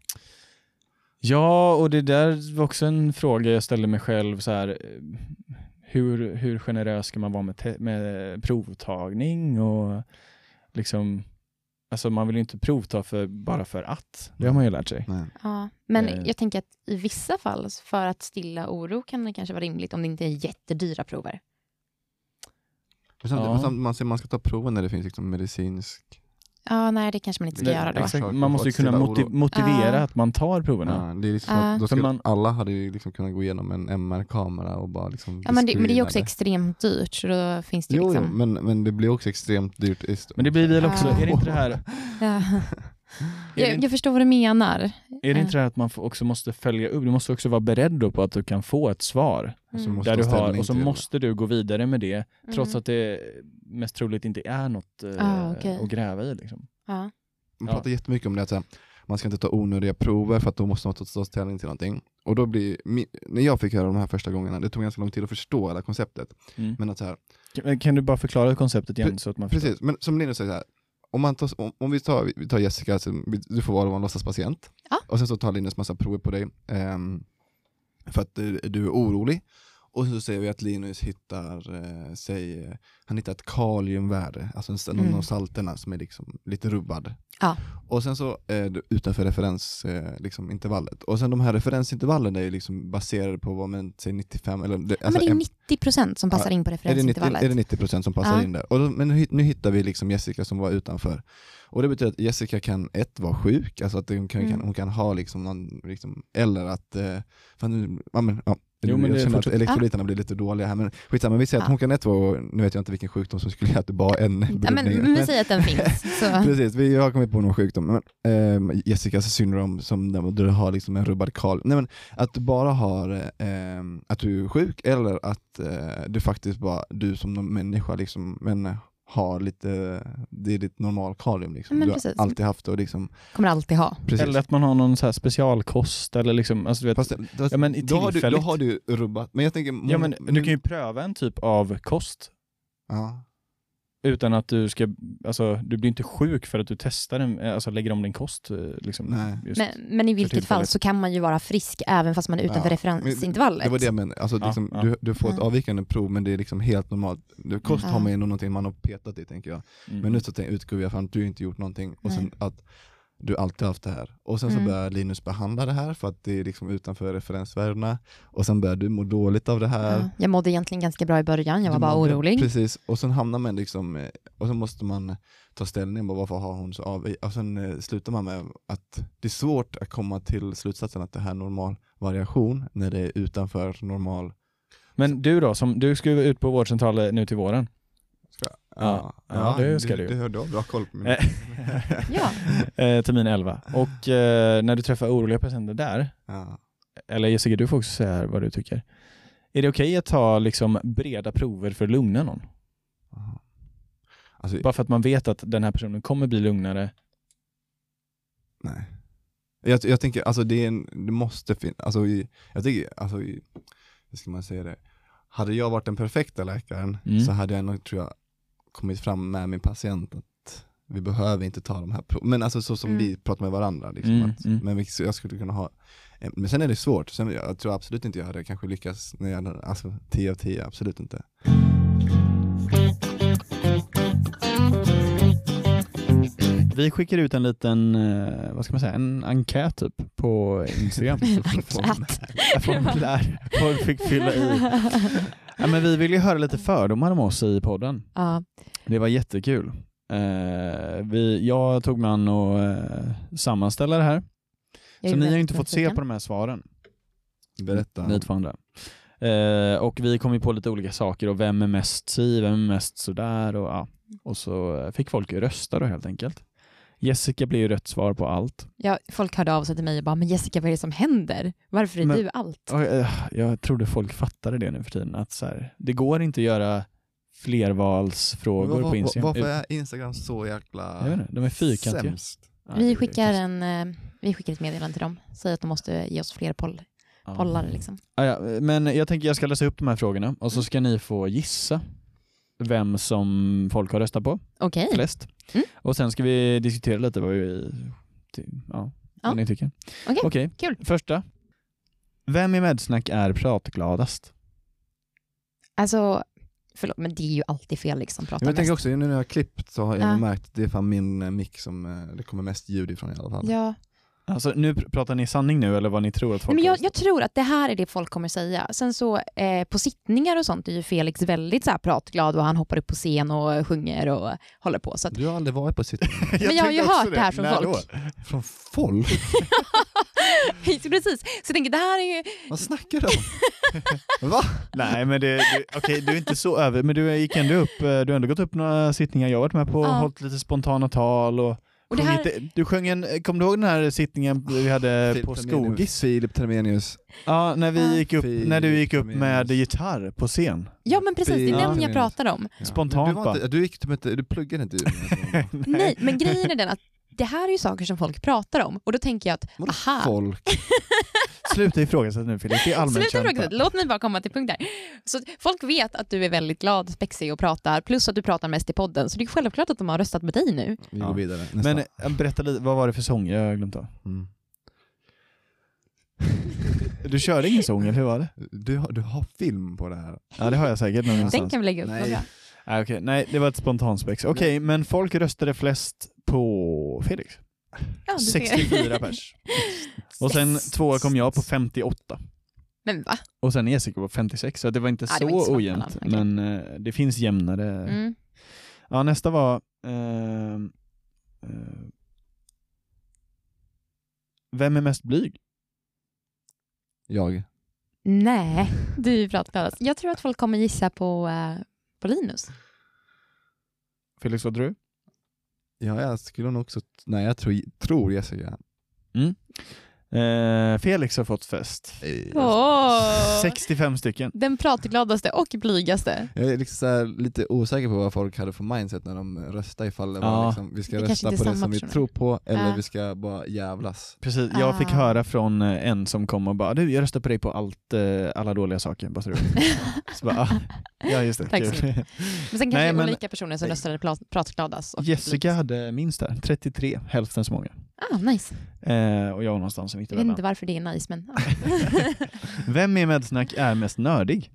ja, och det där var också en fråga jag ställde mig själv så här, hur, hur generös ska man vara med, te- med provtagning och liksom, alltså man vill ju inte provta för, bara för att, det har man ju lärt sig. Nej. Ja, men Eh. jag tänker att i vissa fall för att stilla oro kan det kanske vara rimligt om det inte är jättedyra prover. Men samtidigt, Ja. men samtidigt, man, ser, man ska ta proven när det finns liksom medicinsk. Ja, nej, det kanske man inte ska Det- göra då. Exakt, Saker man måste ju för att kunna stilla motiv- oro. motivera Ja. att man tar proverna. Ja, det är liksom Ja. att då För skulle, man- alla hade ju liksom kunnat gå igenom en M R-kamera och bara liksom Ja, men det, men det är ju också screenade. extremt dyrt, så då finns det ju Jo, jo, liksom... men, men det blir också extremt dyrt. Just- Men det blir väl också, Ja. är det inte det här, Ja. är det, Jag, jag förstår vad du menar. är det inte det här att man också måste följa upp, du måste också vara beredd då på att du kan få ett svar. Och så Mm. måste Där ta du har, ställning och så till det. måste du gå vidare med det, trots Mm. att det mest troligt inte är något eh, Ah, okej. att gräva i. Liksom. Ja. Man Ja. pratar jättemycket om det att så här, man ska inte ta onödiga prover för att då måste man ta, ta ställning till någonting. Och då blir, mi- när jag fick höra de här första gångerna, det tog ganska lång tid att förstå hela konceptet. Mm. Men att så här, Kan, kan du bara förklara konceptet igen? Pre- så att man förstår? precis, men som Linus säger så här, om, man tar, om, om vi, tar, vi tar Jessica, alltså, vi- du får vara en låtsaspatient. Ja. Och sen så tar Linus massa prover på dig ehm, för att du, du är orolig. Och så säger vi att Linus hittar, eh, säg, eh, han hittar ett kaliumvärde, alltså en, någon Mm. av salterna som är liksom lite rubbad. Ja. Och sen så är det utanför referensintervallet. Eh, liksom, intervallet. Och sen de här referensintervallen är ju liksom baserade på vad man säger nittiofem eller det, Ja, men det är en- nittio procent som passar in på är det nittio, referensintervallet. är det nittio procent som passar Ja. in där? Och då, men nu, nu hittar vi liksom Jessica som var utanför. Och det betyder att Jessica kan ett vara sjuk, alltså att hon kan, Mm. kan, hon kan ha liksom någon, liksom, eller att, eh, fan nu, ja, men, ja, Jo, men jag det känner att fortsätter. elektrolyterna blir lite dåliga här, men skitsamma, vi säger att Ja. hon kan ett vara, nu vet jag inte vilken sjukdom som skulle göra att det bara är en Ja, men, blödning. men vi säger att den finns. Så. Precis, vi har kommit på någon sjukdom. Men, ehm, Jessicas syndrom som där du har liksom en rubbad kal. Nej, men att du bara har ehm, att du är sjuk eller att eh, du faktiskt bara, du som någon människa liksom, men har lite, det är ditt normal kalium liksom. Men Du har precis. alltid haft det och liksom, Kommer alltid ha. precis. Eller att man har någon så här specialkost eller liksom, alltså du vet, Fast, fast, ja, men i då, har du, då tillfälligt. har du rubbat. Men jag tänker, ja, men du kan ju pröva en typ av kost ja. utan att du ska, alltså du blir inte sjuk för att du testar den, alltså lägger om din kost eh, liksom. Nej. Just. Men, men i vilket fall tillfället. så kan man ju vara frisk även fast man är utanför Ja, referensintervallet. Det var det jag menade. Alltså, Ja, liksom, ja. Du, du får ett Ja. avvikande prov men det är liksom helt normalt. Du, kost Ja. har man ju ändå någonting man har petat i tänker jag. Mm. Men nu så tänk- utgår jag från att du inte gjort någonting och sen att du alltid haft det här. Och sen så Mm. börjar Linus behandla det här för att det är liksom utanför referensvärdena. Och sen börjar du må dåligt av det här. Ja, jag mådde egentligen ganska bra i början, jag var Du bara mådde- orolig. Precis, och sen hamnar man liksom, eh, och så måste man ta ställning på varför har hon så av. Och sen eh, slutar man med att det är svårt att komma till slutsatsen att det här är normal variation när det är utanför normal. Men du då, som, du ska ju ut på vårdcentralen nu till våren. Ska, Ja, ja, det ska det, du. Det hör du har bra koll på. Min. Eh, Ja. eh, termin elva. Och eh, när du träffar oroliga patienter där, Ja. eller Jessica, du får också säga här vad du tycker. Är det okej att ta liksom breda prover för att lugna någon? Aha. Alltså, Bara för att man vet att den här personen kommer bli lugnare. nej. Jag, jag tänker, alltså det, är en, det måste finnas, alltså i, jag tänker, alltså i, hur ska man säga det? Hade jag varit den perfekta läkaren Mm. så hade jag nog, tror jag, kommit fram med min patient att vi behöver inte ta de här proven. Men alltså så som Mm. vi pratar med varandra. Liksom, Mm, att, mm. Men vi, så jag skulle kunna ha, men sen är det svårt. Sen, jag tror absolut inte jag hade kanske lyckats när jag, alltså tio av tio, absolut inte. Vi skickar ut en liten, eh, vad ska man säga, en enkät typ på Instagram. Enkät. Formulär. Folk fick fylla i. Ja, men vi vill ju höra lite fördomar om oss i podden. Ja. Det var jättekul. Eh, vi, jag tog mig an och eh, sammanställa det här. Jag Så är ni har väldigt inte fått se nyfiken. på de här svaren. Berätta. Ni två andra. Eh, och vi kom ju på lite olika saker och vem är mest si, vem är mest sådär och ja. Och så fick folk rösta då helt enkelt. Jessica blev ju rätt svar på allt. Ja, folk hörde av sig till mig och bara, men Jessica, vad är det som händer? Varför är Men- du allt? Och, eh, jag trodde folk fattade det nu för tiden. Att så här, det går inte att göra flervalsfrågor var, på Instagram. Varför är Instagram så jäkla Jag vet inte, de är fyrkantiga. sämst? Ja, vi, det är skickar kast. en, eh, vi skickar ett meddelande till dem. Säger att de måste ge oss fler poll, Ja. pollar. Liksom. Ja, ja, men jag tänker jag ska läsa upp de här frågorna och så ska ni få gissa vem som folk har röstat på Okej. flest. Mm. Och sen ska vi diskutera lite vad vi ja, Ja. vad ni tycker. Okej, Okej, kul. första. Vem i Medsnack är pratgladast? Alltså, förlåt, men det är ju alltid Felix som pratar Jag tänker mest. också, nu när jag har klippt så har jag Ja. märkt att det är fan min eh, mick som eh, det kommer mest ljud ifrån i alla fall. Ja. Alltså nu pr- pratar ni sanning nu eller vad ni tror att folk Nej, men har jag, röstat jag tror att det här är det folk kommer säga. Sen så eh, på sittningar och sånt är ju Felix väldigt så här pratglad och han hoppar upp på scen och sjunger och håller på. Så att, Du har aldrig varit på sitt... men jag har ju tänkte också hört det här från När folk. då? Från folk? Precis. Så jag tänker, det här är ju... Vad snackar du om? Va? Nej men det, det okej, du är inte så över, men du gick ändå upp, du har ändå gått upp några sittningar jag har varit med på, Ja. hållit lite spontana tal och, Och det här- sjungit, du sjöng en, kommer du ihåg den här sittningen vi hade Filip på Termenius. Skogis? Filip Termenius. Ja, när vi Ja. gick upp, Filip när du gick upp med Termenius. gitarr på scen. Ja, men precis. Det är Ja. den jag pratar om. Ja. Spontant Men du, var bara. inte, du gick typ inte, du pluggade inte ju. Nej, men grejen är den att det här är ju saker som folk pratar om. Och då tänker jag att, Vadå aha. folk? Sluta ifrågasätta nu Filip, det är allmänt Sluta känt. ifrågasätta. Låt mig bara komma till punkt där. Så att folk vet att du är väldigt glad, spexig och pratar, plus att du pratar mest i podden. Så det är självklart att de har röstat på dig nu. Vi Ja. går vidare. Nästa. Men äh, berätta lite, vad var det för sång? Jag har glömt av. Mm. Du körde ingen sång, eller hur var det? Du, har, du har film på det här. Ja, det har jag säkert Den någonstans. kan vi lägga upp. Nej. Vad bra. Nej, okej. Nej, det var ett spontanspex. Okej, men folk röstade flest på Felix. Ja, du ser. sextiofyra pers. Och sen Yes. tvåa kom jag på femtioåtta. Men va? Och sen Jessica på femtiosex, så det var inte Ja, det så var inte så ojämnt. mellan, okej. Men eh, det finns jämnare. Mm. Ja, nästa var... Eh, eh, vem är mest blyg? Jag. Nej, du pratar. Jag tror att folk kommer gissa på, uh, på Linus. Felix, vad tror du? Ja, jag skulle nog också... Nej, jag tror, tror Jessica. Mm. Eh, Felix har fått fest. Åh. sextiofem stycken. Den pratgladaste och blygaste. Jag är liksom så här lite osäker på vad folk hade för mindset när de röstade, ifall det var Ja. liksom, vi ska Det kanske rösta inte på är det samma som vi personer. tror på eller Ja. vi ska bara jävlas. Precis, jag fick Ah. höra från eh, en som kom och bara, du, jag röstar på dig på allt, eh, alla dåliga saker. Bara så du vet. Så bara, ah, ja just det. Tack så kul. Men sen kanske Nej, det är men- olika personer som röstade prat- pratgladast. Och Jessica blygast. hade minst där, trettiotre, hälften så många. Ah, nice. Eh, och jag var någonstans i Jag vet mittemellan. inte varför det är nice, men... Ja. Vem i Medsnack är mest nördig?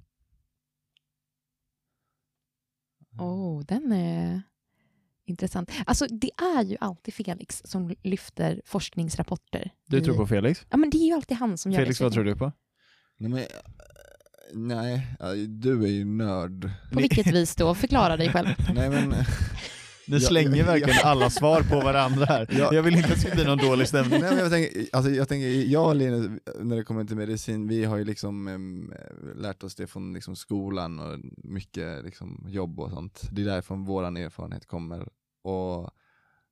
oh, den är intressant. Alltså, det är ju alltid Felix som lyfter forskningsrapporter. Du i- tror på Felix? Ja, men det är ju alltid han som gör Felix, det. vad tror du på? Nej, men, nej, du är ju nörd. På vilket vis då? Förklara dig själv. Nej men, Ni Ja, slänger ja, verkligen ja. alla svar på varandra här. Ja. Jag vill inte att det ska bli någon dålig stämning. nej, men jag, tänker, alltså, jag tänker, jag och Linus, när det kommer till medicin, vi har ju liksom em, lärt oss det från liksom, skolan och mycket liksom, jobb och sånt. Det är därifrån våran erfarenhet kommer. Och eh,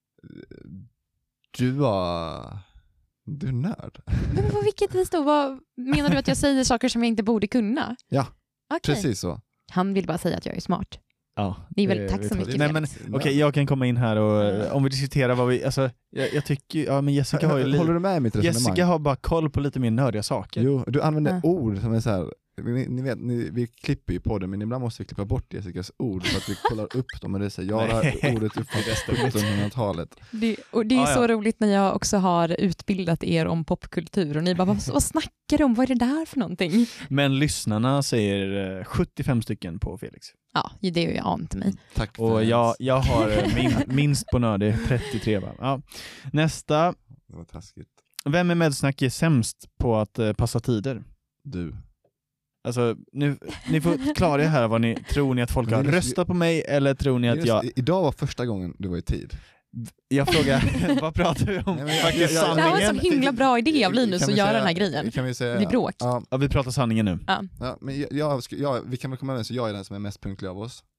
du var... Du är nörd. Men på vilket vis då? Vad, menar du att jag säger saker som jag inte borde kunna? Ja, Okej. precis så. Han vill bara säga att jag är smart. Ja, Det är väl- eh, tack vi så tar mycket, det. Nej, men, Felix. okej, jag kan komma in här och eh, om vi diskuterar vad vi, alltså, jag, jag tycker, ja men Jessica har ju li- Håller du med i mitt resonemang? Jessica har bara koll på lite mer nördiga saker. Jo, du använder Ja. ord som är så här. Ni, ni vet, ni, vi klipper ju på det, men ibland måste vi klippa bort Jessicas ord för att vi kollar upp dem. Och det är så här, jag har Nej. ordet upp från sjuttonhundratalet. Det, och det är Ah, ja. så roligt när jag också har utbildat er om popkultur och ni bara, vad, vad snackar du om? Vad är det där för någonting? Men lyssnarna säger eh, sjuttiofem stycken på Felix. Ja, det är ju ant mig. Tack Och för jag, jag har eh, min, minst på nördig, trettiotre va? Ja. Nästa, Det var taskigt. vem i Medsnack är sämst på att eh, passa tider? Du. Alltså, nu, ni får klara er här vad ni tror ni att folk har Men det- röstat på mig eller tror ni att Just, jag... i- Idag var första gången du var i tid. Jag frågar, vad pratar vi om? Nej, men jag- Faktiskt jag- jag- Det här var en sanningen. så himla bra idé av Linus Kan att vi göra säga- den här grejen. Kan vi säga, Det blir bråk. Ja, Ja, vi pratar sanningen nu. ja, men jag, jag, ska- jag, vi kan väl komma överens, jag är den som är mest punktlig av oss.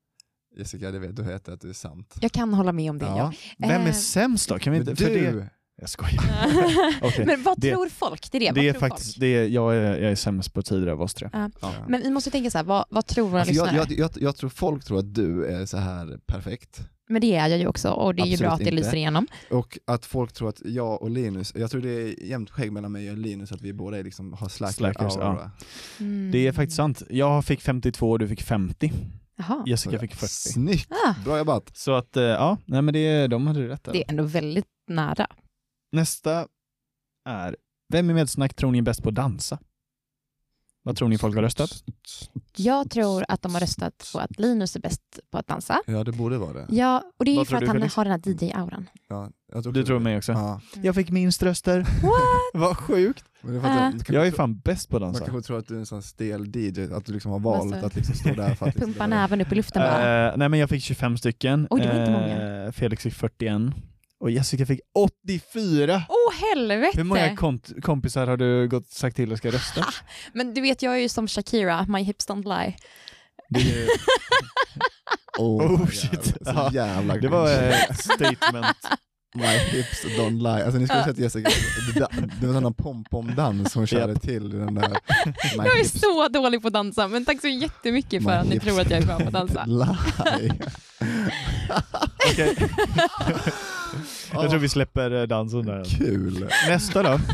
Jessica, det vet du vet att det är sant. Jag kan hålla med om det, ja. Ja. Vem är Eh, sämst då? Kan vi Men inte, du, för det... Jag skojar. Okay. Men vad det, tror folk? Det är det. Det är tror faktiskt, folk? det är, jag, är, jag är sämst på tider av oss tre. Ja. Ja. Men vi måste tänka så här, vad, vad tror våra Alltså jag, lyssnare? jag, jag, jag tror folk tror att du är så här perfekt. Men det är jag ju också, och det är Absolut ju bra att det inte. lyser igenom. Och att folk tror att jag och Linus, jag tror det är jämnt skägg mellan mig och Linus, att vi båda är liksom har slacker Slackers, aura. ja. Mm. Det är faktiskt sant. Jag fick femtiotvå och du fick femtio. Jaha. Jessica fick fyrtio. Snyggt, Ah, bra jobbat. Så att, eh, ja, nej men det, de hade rätt där. det är ändå väldigt nära. Nästa är, vem i Medsnack tror ni är bäst på att dansa? Vad tror ni folk har röstat? Jag tror att de har röstat på att Linus är bäst på att dansa. Ja, det borde vara det. Ja, och det är ju Vad för tror att du, han Felix? har den här D J-auran. Ja, jag tror Du också tror det. mig också? Ja. Jag fick minst röster. What? Vad sjukt. Men det är för att Äh. du kan- Jag är fan bäst på att Man dansa. kanske tror att du är en sån stel D J, att du liksom har valt Alltså, att liksom stå där för att liksom Pumpa näven upp i luften bara. Eh, nej men jag fick tjugofem stycken. Oj, det var inte många. Eh, Felix fick fyrtioen. Och Jessica fick åttiofyra. Åh, oh, helvete! Hur många kont- kompisar har du gått sagt till att ska rösta? Men du vet, jag är ju som Shakira, my hips don't lie. Det, är, Oh, Oh, my shit. God. Så Ja, jävla det var ett statement. My hips don't lie. Alltså ni skulle sett Jessica, det, det var en sån pom-pom-dans hon körde Japp. till den där. My Jag är hips så dålig på att dansa, men tack så jättemycket för My att ni hips tror att jag är bra på att dansa. lie. Okej. Jag tror vi släpper eh, dansen där. Kul. Nästa då.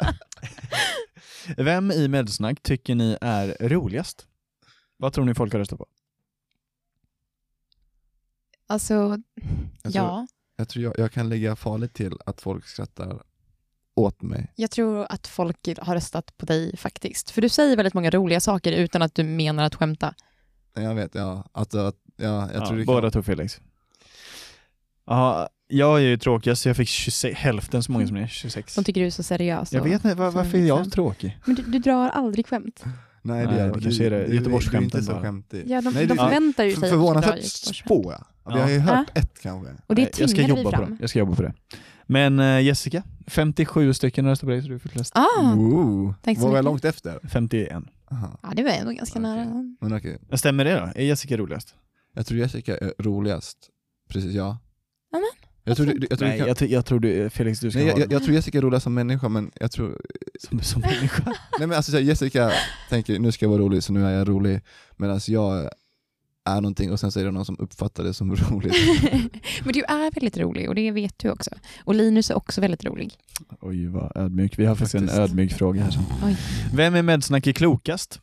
Vem i Medsnack tycker ni är roligast? Vad tror ni folk har röstat på? Alltså, Jag tror, ja. jag, tror jag, jag kan lägga farligt till att folk skrattar åt mig. Jag tror att folk har röstat på dig faktiskt. För du säger väldigt många roliga saker utan att du menar att skämta. Jag vet, ja. Alltså, att, ja jag Ja, tror det båda kan. tog Felix. Ja, jag är ju tråkigast så jag fick tjugosex, hälften så många som ni, tjugosex. De tycker du är så seriös. Jag och- vet inte, var, varför är jag tråkig? Men du, du drar aldrig skämt. Nej, det Nej, är det kanske är det. Du, du, du är Göteborgsskämten inte så bara. skämtig. Ja, de, Nej, de det- förväntar ju För, sig att du drar förvånansvärt Göteborgsskämt. få. Ja. Vi har ju Ja. hört ett kanske. Och det Nej, jag ska tvingade vi jobba på fram. det. Jag ska jobba på det. Men eh, Jessica, femtiosju stycken röstade på dig så du fick flest. Ah, Ooh. tack så Var jag mycket. långt efter? femtioen. Aha. ja, det var ändå ganska Okej. nära. Men okej. Men stämmer det då? Är Jessica roligast? Jag tror Jessica är roligast. Precis, ja. Ja, men, jag tror, du- jag, tror Nej, du kan, jag, t- jag tror du, Felix du ska nej, ha jag, jag, jag tror Jessica är roligast som människa, men jag tror... som, som människa. Nej men alltså så här, Jessica tänker nu ska jag vara rolig så nu är jag rolig, medan jag är någonting och sen så är det någon som uppfattar det som roligt. men du är väldigt rolig och det vet du också. Och Linus är också väldigt rolig. Oj vad ödmjuk. Vi har faktiskt, Faktiskt. en ödmjuk fråga här. Oj. Vem är Medsnack klokast?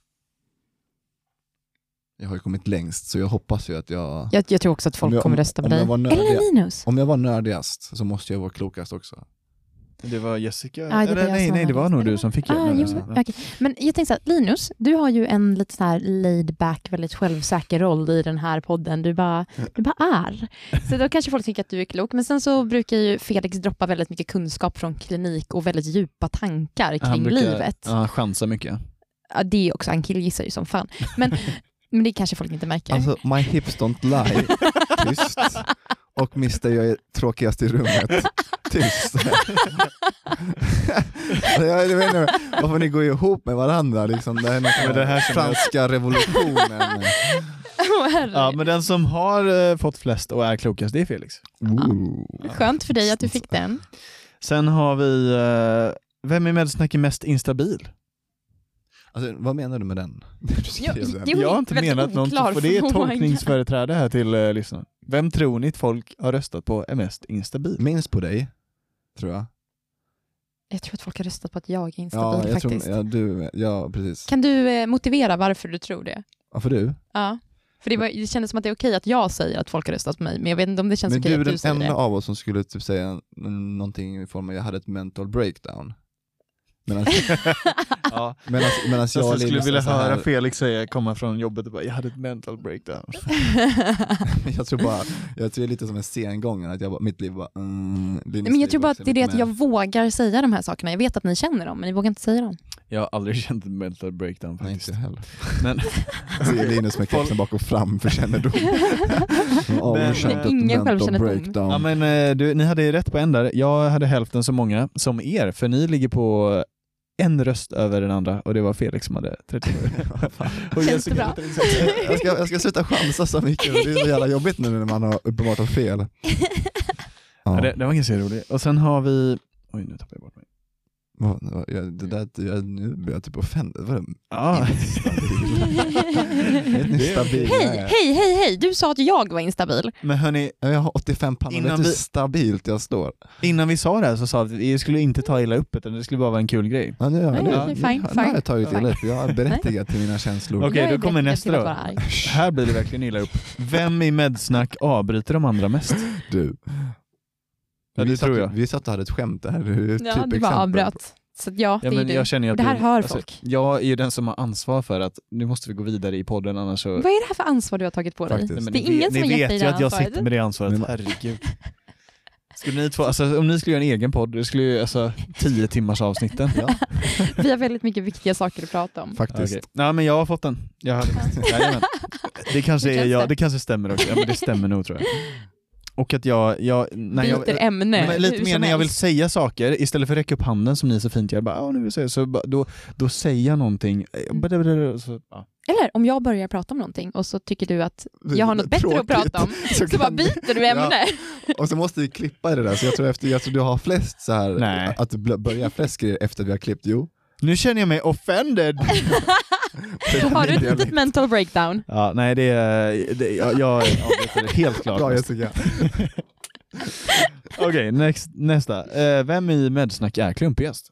Jag har ju kommit längst så jag hoppas ju att jag... Jag, jag tror också att folk Om jag- kommer om- rösta på om dig. jag var nördig- Eller Linus. Om jag var nördigast så måste jag vara klokast också. Det var Jessica? Ja, det var Eller, jag nej, som nej, det var var nog nördigast. du som fick Ah, den. jo, okej. Men jag tänkte så här, Linus, du har ju en lite så här laid back, väldigt självsäker roll i den här podden. Du bara, du bara är. Så då kanske folk tycker att du är klok. Men sen så brukar ju Felix droppa väldigt mycket kunskap från klinik och väldigt djupa tankar kring Han brukar, livet. Ja, han chansar mycket. Ja, det är också, han killgissar ju som fan. Men, men det kanske folk inte märker. Alltså my hips don't lie, tyst. Och mister jag är tråkigast i rummet, tyst. Alltså, jag, jag vet inte varför ni går ihop med varandra liksom. Det här är något Men det här som franska revolutionen. Åh, herre. Ja, men den som har eh, fått flest och är klokast, det är Felix. Ooh. Skönt för dig att du fick den. Sen har vi, eh, vem i Medsnack är mest instabil? Alltså, vad menar du med den? Du skrev Jo, den. jo. Jag har inte väldigt menat någonting, oklar för det är fråga. tolkningsföreträde här till eh, lyssnarna. Vem tror ni att folk har röstat på är mest instabil? Minst på dig, tror jag. Jag tror att folk har röstat på att jag är Ja, instabil jag faktiskt. tror, ja, du, ja, precis. Kan du eh, motivera varför du tror det? Varför du? Ja. För det, var, det kändes som att det är okej att jag säger att folk har röstat på mig, men jag vet inte om det känns Men okej du är att du den säger enda det. av oss som skulle typ säga n- någonting i form av jag hade ett mental breakdown. Medan, Ja. medan, medan Jag jag och skulle Linus vilja är så här- höra Felix säga, komma från jobbet och bara, jag hade ett mental breakdown. Jag tror bara, jag tror det är lite som en sengångare, att jag bara, mitt liv bara mm, Linus Men jag liv tror bara också att det är det lite att jag mer. vågar säga de här sakerna. Jag vet att ni känner dem, men ni vågar inte säga dem. Jag har aldrig känt ett mental breakdown Nej, faktiskt. inte jag heller. Men, Jag ser Linus med kepsen bak och fram för kännedom. Ja, Men, jag känt eh, ett ingen mental självkännedom. breakdown. ja, men eh, du, ni hade ju rätt på en där. Jag hade hälften så många som er, för ni ligger på en röst över den andra och det var Felix som hade trettiosju. Och Känns Jessica det bra? hade trettiosex. jag, ska, jag ska sluta chansa så mycket, det är så jävla jobbigt nu när man har uppenbart har fel. Ja, Ja. det, det var ganska roligt. Och sen har vi, Oj, nu tappar jag bort mig. Vad, vad, jag, det där, jag, nu blir jag typ offended. Vad är det? Ja. Stabil. Hej, hej, hej, hej. Du sa att jag var instabil. Men hörni, Jag har åttiofem pannor. Innan Vet du hur vi- stabilt jag står? innan vi sa det här så sa vi att vi skulle inte ta illa upp, utan det skulle bara vara en kul grej. Ja, nu, Nej, nu, det är fine, nu, fine. nu har jag tagit Fine. illa upp. Jag är berättigad till mina känslor. Okej, Jag är då kommer berättigad nästa till då. att vara arg. Här blir det verkligen illa upp. Vem i Medsnack avbryter de andra mest? Du. Ja, det vi, tror satt, jag. vi satt och hade ett skämt där. Det är ett Ja, typ du bara exempel. avbröt. Så att ja, det Ja, är men du. jag känner ju att Det här du- hör alltså, folk. Jag är ju den som har ansvar för att nu måste vi gå vidare i podden, annars så... Vad är det här för ansvar du har tagit på dig? Faktiskt. Nej, men Det ni är ingen vet, som ni har gett vet dig ju det att jag ansvaret. sitter med det ansvaret, Men- herregud. Skulle ni två, alltså, om ni skulle göra en egen podd, det skulle ju alltså tio timmars avsnitten. Ja, Vi har väldigt mycket viktiga saker att prata om. faktiskt. Okej. Nej, men jag har fått den. Jag hade Jajamän. Det kanske Hur är känns jag, det? det kanske stämmer också. Ja, men det stämmer nog, tror jag. Och att jag, jag, när jag Byter ämne. men lite hur mer som när jag vill helst. säga saker, istället för att räcka upp handen som ni så fint gör, bara, "Ja, nu vill jag säga", så bara, då, då säger jag någonting. Så, ja. Eller om jag börjar prata om någonting och så tycker du att jag har något bättre att Tråkigt. prata om, Så så bara kan- byter du ämne. Och så måste vi klippa i det där, så jag tror, efter, jag tror du har flest så här, Nej. att du bl- börjar flest grejer efter att vi har klippt. Jo. Nu känner jag mig offended. Har du ett litet mental breakdown? Ja, nej, det är, det, jag, jag avbryter det helt klart. Bra Okej, Jessica. next, nästa. Eh, vem i Medsnack är klumpigast?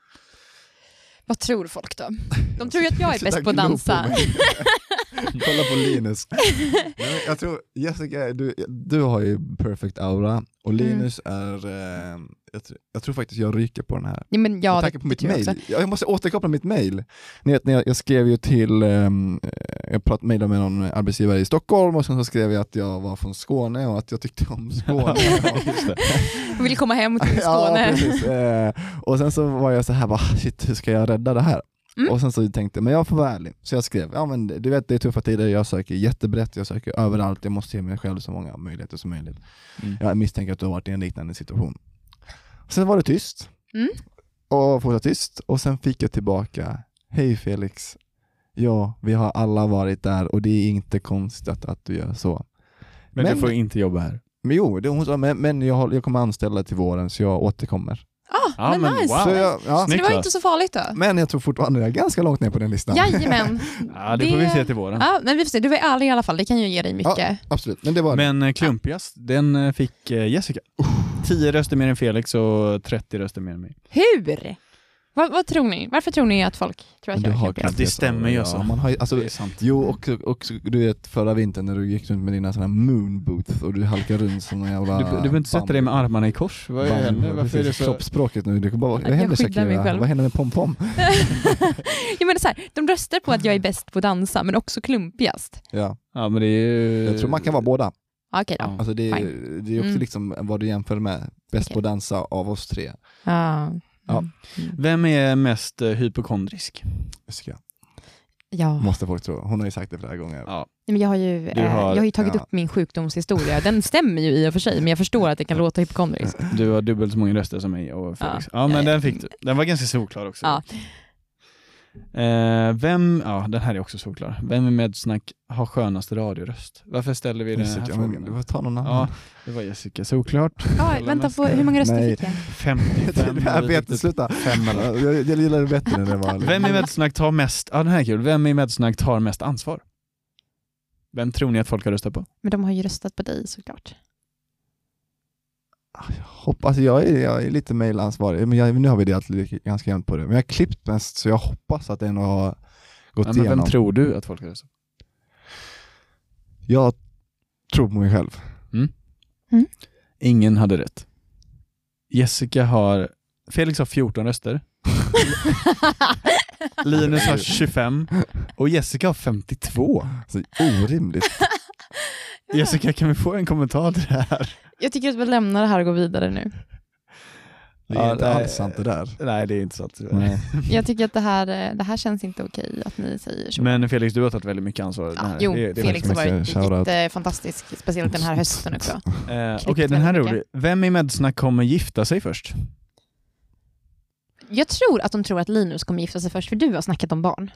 Vad tror folk då? De tror ju att jag är Sluta bäst på att glo dansa. mig. Kolla på Linus. Nej, men jag tror, Jessica, du, du har ju perfect aura och Linus är, eh, jag, tror, jag tror faktiskt jag ryker på den här. Ja, men ja, Jag det, tänker på det mitt tror jag mail. också. Jag måste återkoppla mitt mail. Ni vet, när jag, jag skrev ju till, um, jag pratade mejlade med någon arbetsgivare i Stockholm och sen så skrev jag att jag var från Skåne och att jag tyckte om Skåne. Just det. Jag vill komma hem till Ja, Skåne. precis. Eh, och sen så var jag så här, bara, shit, hur ska jag rädda det här? Mm. Och sen så tänkte jag, men jag får vara ärlig. Så jag skrev, ja men du vet det är tuffa tider, jag söker jättebrett, jag söker överallt, jag måste ge mig själv så många möjligheter som möjligt. Mm. Jag misstänker att du har varit i en liknande situation. Sen var det tyst. Mm. Och fortsatt tyst. Och sen fick jag tillbaka, hej Felix, ja vi har alla varit där och det är inte konstigt att du gör så. Men, Men- du får inte jobba här. Men jo, det, hon sa, men, men jag, har- jag kommer anställa till våren så jag återkommer. Ah, Ja, men men nice. wow. Så jag, ja. Så det var Snyggt, inte så farligt då? Men jag tror fortfarande jag är ganska långt ner på den listan. Jajamän. Ja, det, får vi se till våren. Ja, men vi får se. Du var ärlig i alla fall, det kan ju ge dig mycket. Absolut, men det var Men eh, klumpigast, den eh, fick eh, Jessica. tio röster mer än Felix och trettio röster mer än mig. Hur? Vad, vad tror ni? Varför tror ni att folk tror att du jag är har klumpig? Ja, det stämmer ju alltså. Ja, man har, ju- alltså, Det är sant. jo, och, och du vet förra vintern när du gick runt med dina såna moon boots och du halkade runt som en jävla... Du, du behöver inte sätta dig med armarna i kors. Vad är det? Varför är det så? Kroppsspråket nu, det kan bara, vad Jag händer skyddar mig Shakira? själv. Vad händer med pom-pom? Jag menar så här, de röstar på att jag är bäst på att dansa, men också klumpigast. Ja, Ja, men det är ju... jag tror man kan vara båda. Okej då. Ja. Alltså det, är, Fine. det är också Mm. liksom vad du jämför med. Bäst Okej. på att dansa av oss tre. Ja. Ja. Mm. Vem är mest eh, hypokondrisk? Jessica, Ja. måste folk tro. Hon har ju sagt det flera gånger. Ja. Men jag har ju, Du eh, har- jag har ju tagit ja. upp min sjukdomshistoria. Den stämmer ju i och för sig, men jag förstår att det kan låta hypokondriskt. Du har dubbelt så många röster som mig och Felix. Ja, Ja. men den fick du. Den var ganska solklar också. Ja. Eh, vem, ja den här är också solklar. Vem i Medsnack har skönaste radioröst? Varför ställer vi den här Jessica, men frågan? du får ta någon annan. Ja, det var Jessica, såklart. Ja, Eller vänta, mest- på, hur många röster Nej. fick jag? femtiofem. jag vet, sluta. Fem eller... Jag, jag gillar det bättre när det var... Vem i Medsnack tar mest, ja den här är kul, vem i Medsnack tar mest ansvar? Vem tror ni att folk har röstat på? Men de har ju röstat på dig såklart. Jag hoppas, jag är, jag är lite mailansvarig, men jag, nu har vi delat lite- ganska jämnt på det. Men jag har klippt mest så jag hoppas att det ändå har gått Ja, men igenom. vem tror du att folk har röstat på? Jag tror på mig själv. Ingen hade rätt. Jessica har, Felix har fjorton röster. Linus har tjugofem och Jessica har femtiotvå. Så orimligt. Jessica, kan vi få en kommentar till det här? Jag tycker att vi lämnar det här och går vidare nu. Det är Ja, inte nej. alls sant det där. Nej, det är inte sant. Nej. Jag tycker att det här, eh, det här känns inte okej att ni säger så. Men Felix, du har tagit väldigt mycket ansvar. ja, det här. jo, det, det är Felix har faktiskt varit shoutout. jättefantastisk, speciellt den här hösten också. Eh, Klippt Okej, den här är väldigt rolig. Vem i Medsnack kommer gifta sig först? Jag tror att de tror att Linus kommer gifta sig först, för du har snackat om barn.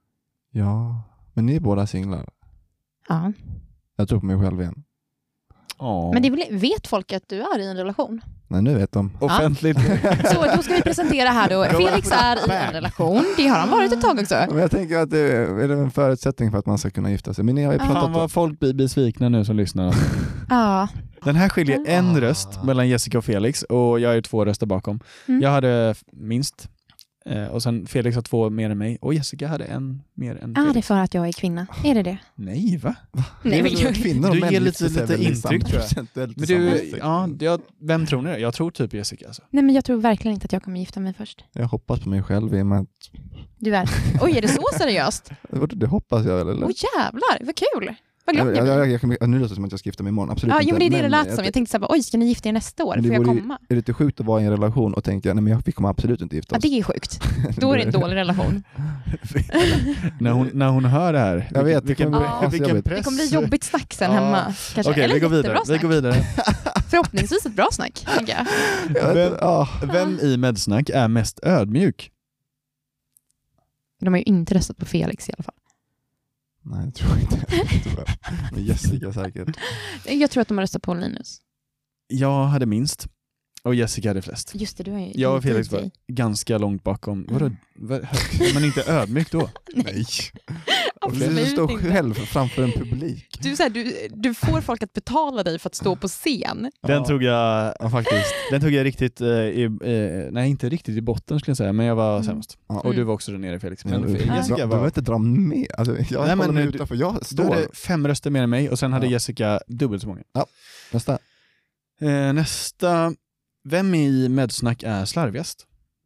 Ja, men ni är båda singlar. Ja. Jag tror på mig själv igen. Åh. Men det är väl, vet folk att du är i en relation? Nej, nu vet de. Offentligt. Så då ska vi presentera här då. Felix är i en relation. Det har han varit ett tag också. Men jag tänker att det är en förutsättning för att man ska kunna gifta sig. Men ni har ju pratat Fan om... vad folk blir besvikna nu som lyssnar. Ja. Den här skiljer en röst mellan Jessica och Felix och jag är två röster bakom. Mm. Jag hade minst eh, och sen Felix har två mer än mig och Jessica hade en mer än Ja, Felix. det är för att jag är kvinna. Är det det? Nej, va? Nej, men jag... kvinnor och Du män ger gifter lite- sig lite väl i intryck, samma tror jag. procentuellt i Men samma du, utsträckning. ja, jag, vem tror ni det? Jag tror typ Jessica alltså. Nej, men jag tror verkligen inte att jag kommer gifta mig först. Jag hoppas på mig själv i och med att... Du är... Oj, är det så seriöst? Det hoppas jag väl, eller? Åh jävlar, vad kul! Vad jag, glad jag, jag blir. jag, jag, nu låter det som att jag ska gifta mig imorgon, absolut Ja, inte. jo, men det är det det lät jag, som. Jag tänkte så här, oj, ska ni gifta er nästa år? Men det Får jag vore ju- komma? Är det inte sjukt att vara i en relation och tänka, nej men jag, vi kommer absolut inte gifta Ja, oss? det är sjukt. Då är det en dålig relation. när, hon, när hon hör det här. Jag vet, det vilken, kommer bli vilken, vilken asjobbigt. press. Det kommer bli jobbigt snack sen Ja. hemma. Kanske. Okej, Eller vi går vidare. jättebra Vi snack. går vidare. Förhoppningsvis ett bra snack, tänker jag. Jag vet, Vem- ja. Vem i Medsnack är mest ödmjuk? De har ju inte röstat på Felix i alla fall. Nej, jag tror inte. Men Jessica säkert. Jag tror att de har röstat på Linus. Jag hade minst och Jessica hade flest. Just det, du har ju... Jag och du är Felix D J. var ganska långt bakom. Vadå? Vad- är man inte ödmjuk då? Nej. Och du Absolut står inte. själv framför en publik. Du, så här, du, du får folk att betala dig för att stå på scen. Den Ja. tog jag Ja, faktiskt. den tog jag riktigt eh, i, eh, nej inte riktigt i botten skulle jag säga, men jag var Mm. sämst. Ja. Och du var också där nere Felix. Men Men, Jessica du behöver var... inte dra med. Alltså, jag Nej, håller men mig du- utanför. Jag Då står. hade fem röster mer än mig och sen hade Ja. Jessica dubbelt så många. Nästa. Eh, nästa, vem i Medsnack är slarvigast?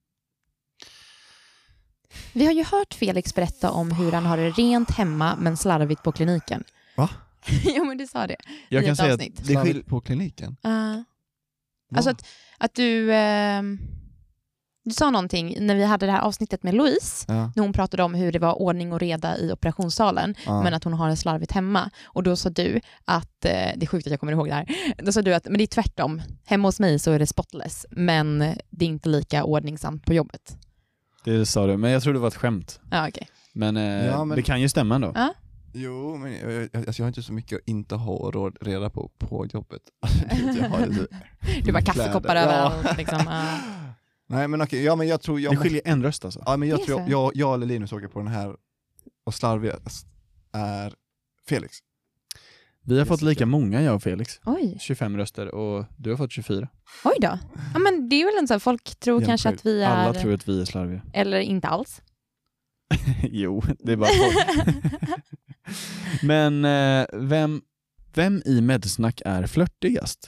Vi har ju hört Felix berätta om hur han har det rent hemma men slarvigt på kliniken. Va? Jo, men du sa det. Jag I kan ett säga avsnitt. att det skil... Slarvigt på kliniken. Uh, alltså att, att du... ehm, du sa någonting när vi hade det här avsnittet med Louise. Ja. När hon pratade om hur det var ordning och reda i operationssalen. Ja. Men att hon har det slarvigt hemma. Och då sa du att, eh, det är sjukt att jag kommer ihåg det här. Då sa du att men det är tvärtom. Hemma hos mig så är det spotless. Men det är inte lika ordningsamt på jobbet. Det sa du, men jag tror det var ett skämt. Ja, okej. Men, eh, Ja, men- det kan ju stämma ändå. Ja. Jo, men jag, jag, alltså jag har inte så mycket att inte ha råd reda på på jobbet. jag har ju så... Du bara kaffekoppar Kläder. överallt. Liksom. Ja. Nej, men okej. Ja, men jag tror... Jag Det måste- skiljer en röst alltså. Ja, men jag Det är tror så. jag, jag eller Linus åker på den här och slarvigast är Felix. Vi har fått Jessica. lika många, jag och Felix. Oj. tjugofem röster och du har fått tjugofyra. Oj då. Ja, men det är väl en sån här, folk tror Jämnt kanske sjukt. att vi är... Alla tror att vi är slarviga. Eller inte alls. Jo, det är bara folk. Men eh, vem, vem i Medsnack är flörtigast?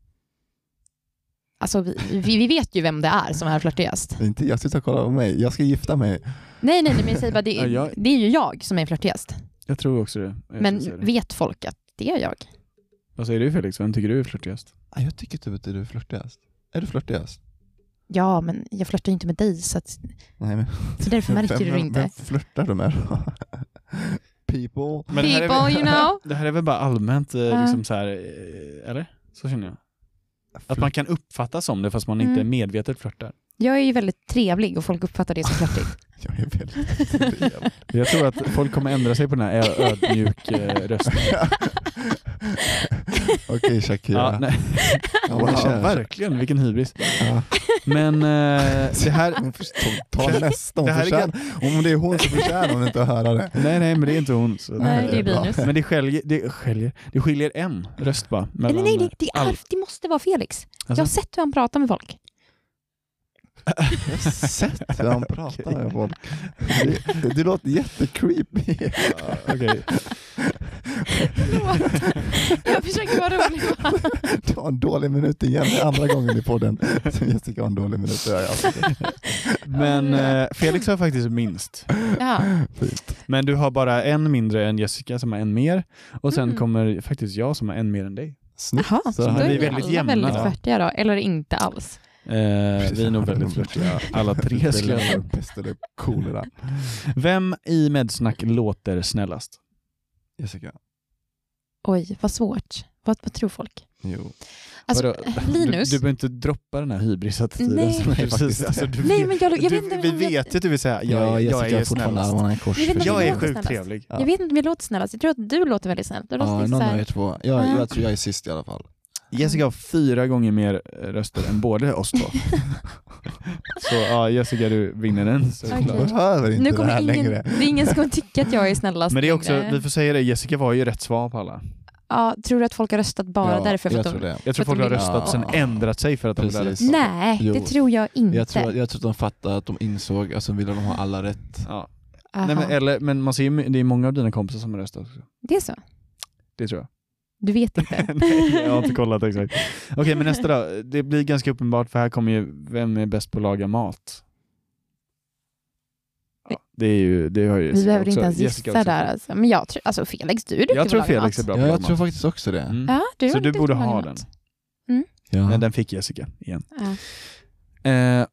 Alltså vi, vi vi vet ju vem det är som är flörtigast. Det är inte jag sitter och kollar på mig. Jag ska gifta mig. Nej, nej, nej, men jag säger bara, det, Ja, jag- det är ju jag som är flörtigast. Jag tror också det. Jag Men ska säga det. vet folk att det är jag? Vad säger du Felix? Vem tycker du är flörtigast? Ah, jag tycker typ att du är flörtigast. Är du flörtigast? Ja, men jag flörtar ju inte med dig så, att, Nej, men... så därför märker du det vem, inte. Vem flörtar du med? People. Men det här är väl- People, you know. Det här är väl bara allmänt eh, Ja. liksom så här, eh, eller? Så känner jag. Att man kan uppfatta som det fast man inte Mm. medvetet flörtar. Jag är ju väldigt trevlig och folk uppfattar det som flörtigt. Jag är väldigt trevlig. Jag tror att folk kommer ändra sig på den här ö- ödmjuk eh, rösten. Okej, Shakira. Ja, nej. Ja, Wow, det känns- verkligen, vilken hybris. Ja. Men eh, det här... Hon får ta, ta nästa. Hon Det här är förtjänar, om det är hon så förtjänar hon inte att höra det. Nej, nej, men det är inte hon. Så Nej, det är bra. Linus. Men det skiljer, det skiljer, det skiljer en röst bara. Eller Mellan, nej, det, det, är, all- det måste vara Felix. Jag Alltså? har sett hur han pratar med folk. Jag har sett hur han pratar med folk. Det, det låter jättecreepy. Ja, okej. Jag försöker vara rolig. Du har en dålig minut igen. Det är andra gången i podden som Jessica har en dålig minut. Det är jag. Men eh, Felix har faktiskt minst. Ja. Fint. Men du har bara en mindre än Jessica som har en mer. Och sen Mm. kommer faktiskt jag som har en mer än dig. Snyggt. Jaha, Så så då här- vi är är vi väldigt alla jämna. väldigt Ja. flörtiga då. Eller inte alls. Eh, vi är nog väldigt flörtiga. Alla tre skulle jag säga. Pest eller kolera. Vem i Medsnack låter snällast? Jessica. Oj, vad svårt. Vad, vad tror folk? Jo. Alltså, Vadå? Linus. Du, du behöver inte droppa den här hybrisattityden. Nej. som är precis, alltså, du, Nej, men jag, jag du, vet inte. vi jag, vet ju att du vill säga jag, Ja, jag, jag jag är är fortfarande snällast. armarna i kors. Jag vet inte Jag om är jag låter sjukt snällast. trevlig. Jag vet inte om jag låter snällast. Jag tror att du låter väldigt snäll. Du låter Ja, lite någon så av här- er två. Jag, Ja. jag tror jag är sist i alla fall. Jessica har fyra gånger mer röster än både oss två. Så ja, Jessica, du vinner den. Så Okej. Jag behöver inte Nu det kommer här ingen, längre. det är ingen som kommer tycka att jag är snällast Men det är också, längre. vi får säga det, Jessica var ju rätt svar på alla. Ja, tror du att folk har röstat bara Ja, därför? För jag att de... tror det. Jag tror För att folk de har vill- röstat och sen Ja. ändrat sig för att de vill ha rätt. Precis. Nej, Jo. det tror jag inte. Jag tror, jag tror att de fattade att de insåg, alltså ville de ha alla rätt. Ja. Aha. Nej, men, eller, men man ser ju, det är många av dina kompisar som har röstat också. Det är så? Det tror jag. Du vet inte? Nej, jag har inte kollat exakt. Okej, men nästa då. Det blir ganska uppenbart för här kommer ju vem är bäst på att laga mat. Ja, det är ju, det har ju Vi behöver också. inte ens Jessica gissa också. där. Alltså. Men jag tror, alltså Felix, du är duktig Jag på tror att laga Felix är mat. bra på Ja, att jag laga tror mat. faktiskt också det. Mm. Ja, du Så är du duktig borde på att laga ha mat. den. Ja. Men den fick Jessica igen. Ja. Eh,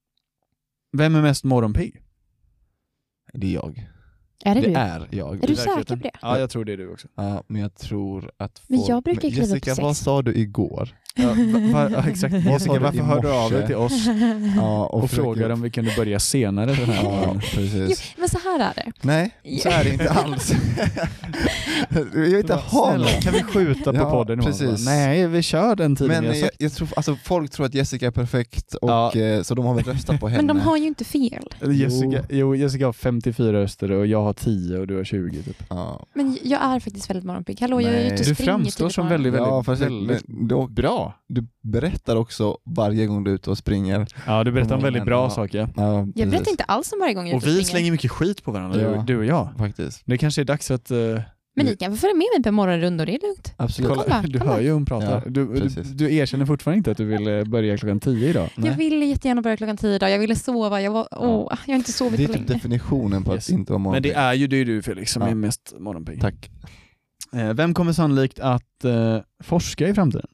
vem är mest morgonpigg? Det är jag. Är det, Det du? är jag. Är du I säker verkligheten. på det? Ja, jag tror det är du också. Ja, men jag tror att... Men folk- jag brukar kliva upp Jessica, sex. vad sa du igår? Ja, va, va, ja, exakt. Vad sa Jessica, du varför i hör du av morse? dig till oss Ja, och, försöker- frågar om vi kunde börja senare den här Ja, morgonen? Jo, precis. men så här är det. Nej, så är det inte alls. Jag vill inte ha Snälla, någon. kan vi skjuta på Ja, podden? imorgon? precis. Nej, vi kör den tiden Men vi har jag, sagt. jag tror, alltså, folk tror att Jessica är perfekt och Ja. eh, så de har väl röstat på henne. Men de har ju inte fel. Jessica, jo, Jessica har femtiofyra röster och jag har tio och du har tjugo typ. Ja. Men jag är faktiskt väldigt morgonpigg. Hallå, jag är Nej. ute och Du springer framstår tidigt som på morgonen. väldigt, väldigt, Ja, fast väldigt men då- bra. Du berättar också varje gång du är ute och springer. Ja, du berättar om väldigt bra Ja. saker. Ja, Jag precis. berättar inte alls om varje gång jag är Och ute och vi springer. slänger mycket skit på varandra, Ja. du, du och jag. Faktiskt. Det kanske är dags att... Uh, Men ni kan få följa med mig på morgonrundor, det är lugnt. Absolut. kolla, Kolla, du kolla. hör ju hon pratar. Ja, du, du, precis. du erkänner fortfarande inte att du vill eh, börja klockan tio idag. Nej. Jag ville jättegärna börja klockan tio idag. Jag ville sova. Jag, var, åh, jag har inte sovit Det är på typ länge. definitionen på Yes. att inte vara Men morgonpigg. det är ju det är du Felix som Ja. är mest morgonpigg. Tack. Eh, vem kommer sannolikt att eh, forska i framtiden?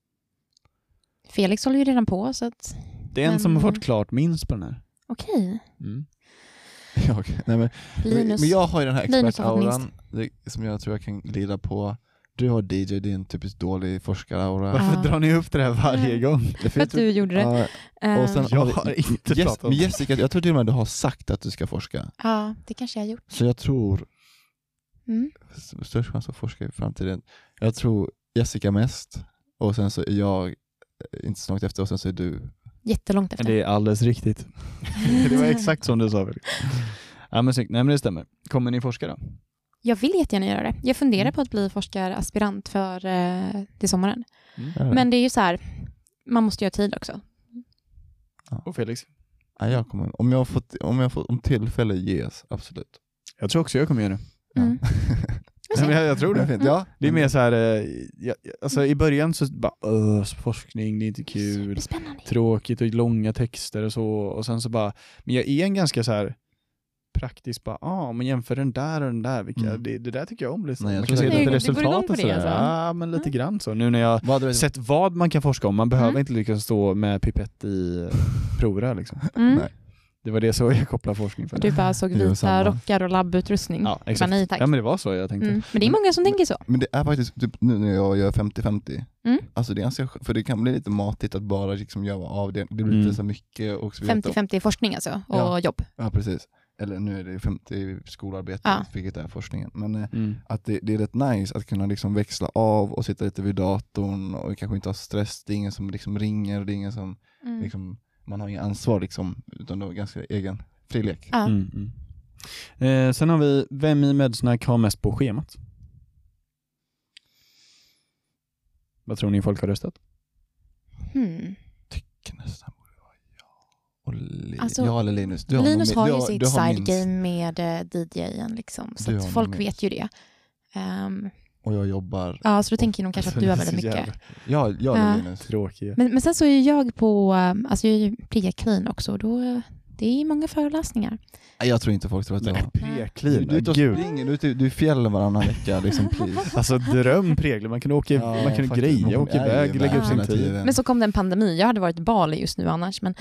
Felix håller ju redan på, så att... Det är en Men- som har fått klart minst på den här. Okej. Mm. Jag, nej, men, Linus. men jag har ju den här Linus har fått expertauran det- som jag tror jag kan glida på. Du har D J, det är en typiskt dålig forskaraura. Varför Ja. drar ni upp det här varje gång? Det är För att du gjorde det. Ja, Eh, och sen Jag har vi- har inte Yes, pratat om men det. Jessica, jag tror till och med du har sagt att du ska forska. Ja, det kanske jag har gjort. Så jag tror, Mm. störst chans att forska i framtiden. Jag tror Jessica mest och sen så är jag eh, inte så långt efter och sen så är du. Jättelångt efter. Det är alldeles riktigt. Det var exakt som du sa. Felix. Ja, men snyggt. Nej, men det stämmer. Kommer ni forska då? Jag vill jättegärna göra det. Jag funderar Mm. på att bli forskaraspirant för eh, till sommaren. Mm. Men det är ju så här, man måste ju ha tid också. Och Felix? Ja, jag kommer, om jag fått, om jag fått, om tillfälle ges, absolut. Jag tror också jag kommer göra det. Mm. Nej, men jag, jag tror Det är det. fint, ja. Det är mer så här, eh, ja, alltså i början så bara, öh, forskning, det är inte kul. Superspännande. Tråkigt och långa texter och så. Och sen så bara, men jag är en ganska så här praktisk, bara, ah, men jämför den där och den där. Vilka, Mm. det, det där tycker jag om lite. Nej, jag Man tror kan se det- lite Du- du går igång resultat på och det, sådär. alltså? Ja, men lite Mm. grann så. Nu när jag Vad hade du- sett vad man kan forska om, man behöver Mm. inte lyckas stå med pipett i eh, provrör liksom. Mm. Nej. Det var det så jag kopplade forskning för. Du bara såg Jo, vita samma. rockar och labbutrustning. Ja, exakt. Nej, tack. Ja, men det var så jag tänkte. Mm. Men det är många som tänker så. Men det är faktiskt, typ, nu när jag gör femtio femtio, Mm. alltså det är ganska, för det kan bli lite matigt att bara liksom göra av det. Det blir Mm. lite så mycket och så vidare. femtio femtio forskning alltså, och Ja. jobb. Ja, precis. Eller nu är det femtio skolarbete, Ja. vilket är forskningen. Men eh, Mm. att det, det är rätt nice att kunna liksom växla av och sitta lite vid datorn och kanske inte ha stress. Det är ingen som liksom ringer, det är ingen som Mm. liksom, man har ingen ansvar liksom, utan det är ganska egen frilek. Ja. Mm, mm. Eh, sen har vi, vem i Medsnack har mest på schemat? Vad tror ni folk har röstat? Hmm. Tycker nästan borde vara jag. Och Li- Alltså, jag eller Linus. Du Linus nog- har du ju sitt du har side minst. game med eh, D J:en liksom, så Du att har folk nog vet minst. ju det. Ehm, Och jag jobbar. ja, så då tänker jag nog kanske att du har väldigt Så jävla mycket. Ja, jag Ja. eller Linus. Tråkiga. Men, men sen så är jag på, um, alltså jag är ju pre-clean också, och då, eh, det är många föreläsningar. Nej, jag tror inte folk tror att jag Nej, har. Nej. Du, Preklin, du är ute och gud. springer, du är, ute- du är i fjällen varannan vecka, liksom please. Alltså dröm pregler, man kan åka, Ja, man kan faktiskt. greja, Man åka är iväg, ju lägga upp iväg sin hela tid. tiden. Men så kom det en pandemi, jag hade varit i Bali just nu annars, men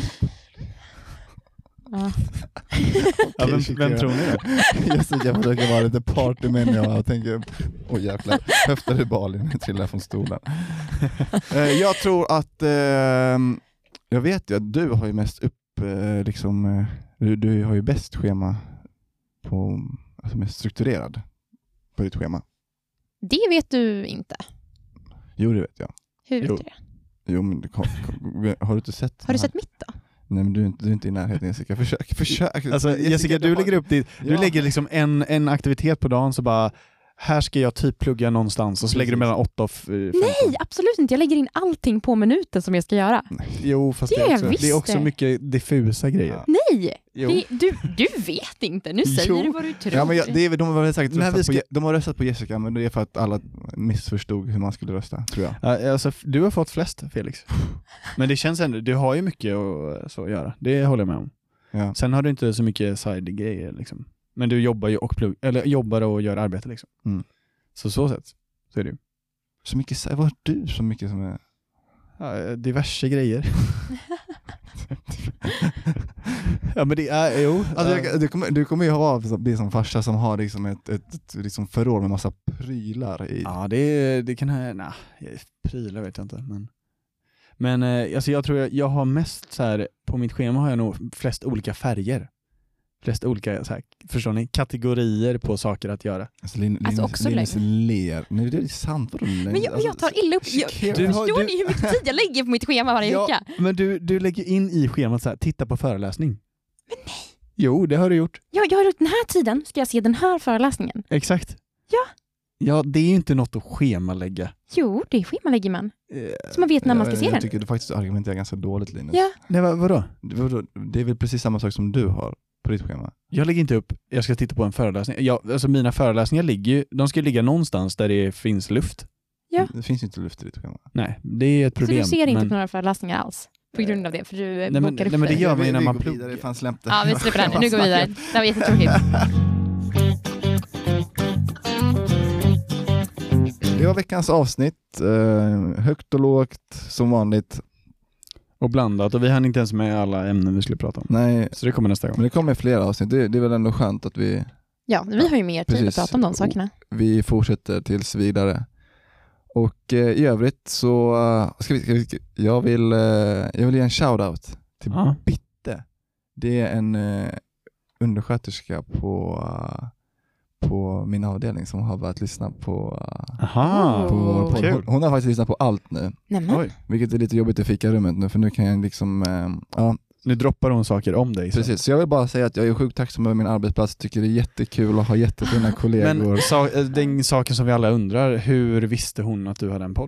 ja. Ja, vem, Jessica. vem tror ni då? Jessica försöker vara lite partymänniska och tänker, åh jävlar, höftar i Bali när jag trillar från stolen. Jag tror att eh, jag vet ju att du har ju mest upp eh, liksom eh, du, du har ju bäst schema på, alltså mest strukturerad på ditt schema. Det vet du inte. Jo, det vet jag. Hur vet Jo. du det? Jo, men det kom, kom, har du inte sett? Har du sett mitt då? Nej, men du är inte, du är inte i närheten, Jessica. Försök, försök. Alltså Jessica, Jessica du har... lägger upp ditt, du Ja. lägger liksom en, en aktivitet på dagen så bara, här ska jag typ plugga någonstans och så lägger du mellan åtta och femton. Nej, absolut inte. Jag lägger in allting på minuten som jag ska göra. Jo, fast Det det, är jag också, visste. det är också mycket diffusa grejer. Ja. Nej, Jo. det, du, du vet inte. Nu säger Jo. du vad du tror. Ja, men jag, det är, de, har väl sagt, När vi röstat ska- på, de har röstat på Jessica, men det är för att alla missförstod hur man skulle rösta, tror jag. Ja, alltså, du har fått flest, Felix. Men det känns ändå, du har ju mycket att så göra. Det håller jag med om. Ja. Sen har du inte så mycket side-grejer liksom. Men du jobbar ju och plugg, eller jobbar och gör arbete liksom. Mm. Så så sätt så är det ju. Så mycket, vad har du så mycket som är... Ja, diverse grejer. Ja, men det är, jo. Alltså, äh, jag, du, kommer, du kommer ju ha det som farsa som har liksom ett, ett, ett liksom förråd med massa prylar i. Ja, det, det kan jag, nej, prylar vet jag inte. Men, men eh, alltså jag tror jag, jag har mest så här, på mitt schema har jag nog flest olika färger. Flest olika, så här, förstår ni, kategorier på saker att göra. Alltså, Lin, Alltså, Linus, också Linus ler. Nej, det är sant. Vadå, Men jag, jag tar illa upp. Jag, Du har- förstår du- ni hur mycket tid jag lägger på mitt schema varje Ja, vecka? men du, du lägger in i schemat så här, titta på föreläsning. Men nej. Jo, det har du gjort. Ja, jag har gjort den här tiden. Ska jag se den här föreläsningen? Exakt. Ja. Ja, det är ju inte något att schemalägga. Jo, det är schemalägger man. Eh, Så man vet när man ska jag, se jag den. tycker du faktiskt argumenterar ganska dåligt, Linus. Ja. Nej, vad, vadå? Det, vadå? Det är väl precis samma sak som du har på ditt schema. Jag lägger inte upp, jag ska titta på en föreläsning. Jag, alltså mina föreläsningar ligger ju, de ska ligga någonstans där det finns luft. Ja. Det finns ju inte luft i ditt schema. Nej, det är ett problem. Så du ser inte men, på några föreläsningar alls? På grund av det, för du Nej, bokar men- upp nej, men det det. gör man ju Vi- när vi man går pluggar. vidare, fan släpp det. Ja, vi släpper den. Nu går vi vidare. Det var jättetråkigt. Det var veckans avsnitt. Eh, högt och lågt, som vanligt. och blandat, och vi hann inte ens med alla ämnen vi skulle prata om. Nej, Så det kommer nästa gång. men det kommer fler avsnitt. Det, det är väl ändå skönt att vi, Ja, vi har ju mer tid Precis. att prata om de sakerna. vi fortsätter tills vidare. Och eh, i övrigt så uh, ska vi, ska vi, ska, jag, vill, eh, jag vill ge en shoutout till Ja. Bitte. Det är en uh, undersköterska på, uh, på min avdelning som har börjat lyssna på, uh, Aha, på vår Oh, podd. kul. Hon, hon har faktiskt lyssnat på allt nu. Nämen. Oj, Vilket är lite jobbigt i fikarummet nu, för nu kan jag liksom, uh, ja nu droppar hon saker om dig. Så. precis. Så jag vill bara säga att jag är sjukt tacksam över min arbetsplats, tycker det är jättekul att ha jättefina kollegor. Men sa, den saken som vi alla undrar, hur visste hon att du hade en podd?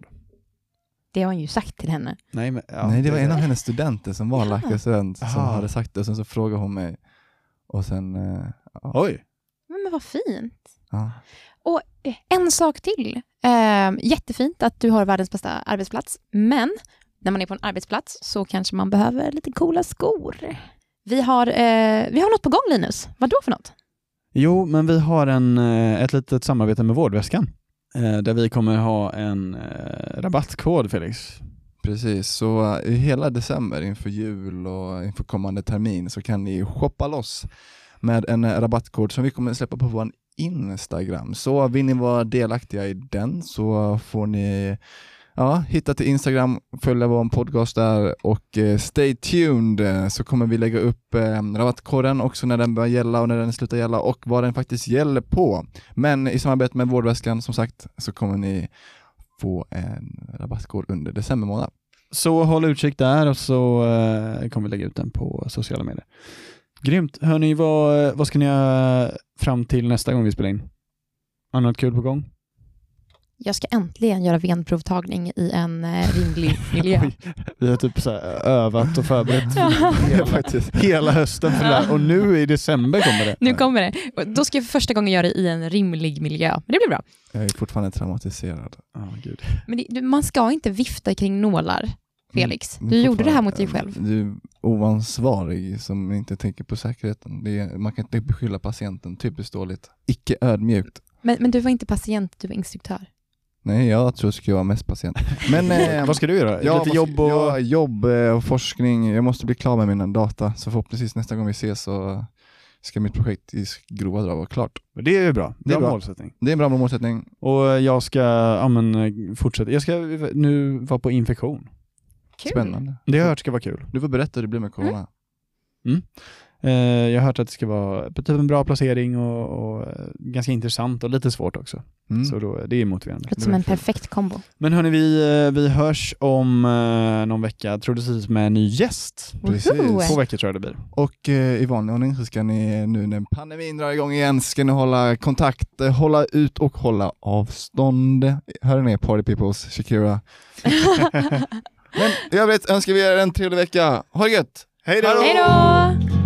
Det har han ju sagt till henne. Nej, men, ja, Nej, det var en av hennes studenter som var Ja. läkarstudent som Aha. hade sagt det, och sen så frågade hon mig och sen uh, ja. Oj. Men, men vad fint. Ja. Och eh, en sak till. Eh, jättefint att du har världens bästa arbetsplats. Men när man är på en arbetsplats så kanske man behöver lite coola skor. Vi har, eh, vi har något på gång, Linus. Vad då för något? Jo, men vi har en, eh, ett litet samarbete med Vårdväskan. eh, Där vi kommer ha en eh, rabattkod, Felix. Precis, så uh, i hela december inför jul och inför kommande termin så kan ni shoppa loss med en uh, rabattkod som vi kommer släppa på vår Instagram. Så vill ni vara delaktiga i den så får ni ja, hitta till Instagram, följa vår podcast där och uh, stay tuned, uh, så kommer vi lägga upp uh, rabattkoden också när den börjar gälla och när den slutar gälla och vad den faktiskt gäller på. Men i samarbete med Vårdväskan som sagt så kommer ni få en rabattkod under december månad. Så håll utkik där och så eh, kommer vi lägga ut den på sociala medier. Grymt. Hörni, vad, vad ska ni göra fram till nästa gång vi spelar in? Har ni något kul på gång? Jag ska äntligen göra venprovtagning i en eh, rimlig miljö. Oj, vi har typ så här övat och förberett Ja. hela, hela hösten för det här. Och nu i december kommer det. Nu kommer det. Och då ska jag för första gången göra det i en rimlig miljö. Men det blir bra. Jag är fortfarande traumatiserad. Oh, Gud. Men det, du, man ska inte vifta kring nålar, Felix. Mm, Du gjorde det här fortfarande- mot dig själv. Du är oansvarig som inte tänker på säkerheten. Det är, man kan inte beskylla patienten, typiskt dåligt. Icke ödmjukt. Men, men du var inte patient, du var instruktör. Nej, jag tror jag ska vara mest patient. Men eh, Vad ska du göra? ja, Lite jobb och... ja, jobb eh, och forskning. Jag måste bli klar med mina data. Så förhoppningsvis nästa gång vi ses så ska mitt projekt i grova drag vara klart. Det är bra. Det är bra, bra målsättning. Det är en bra målsättning. Och jag ska ja, men, fortsätta. Jag ska nu vara på infektion. Kul. Spännande. Det har jag hört ska vara kul. Du får berätta hur det blir med corona. Mm. Eh, jag har hört att det ska vara på typ en bra placering och, och eh, ganska intressant och lite svårt också. Mm. Så då, det är motiverande. Låter som en perfekt kombo. Men hörni, vi, eh, vi hörs om eh, någon vecka, troligtvis med en ny gäst. Precis. Woho! Två veckor tror jag det blir. Och eh, i vanlig ordning så ska ni nu när pandemin drar igång igen ska ni hålla kontakt, eh, hålla ut och hålla avstånd. Hör ni Party Peoples, Shakira. Men i övrigt önskar vi er en trevlig vecka. Ha det gött! Hej då! Hej då!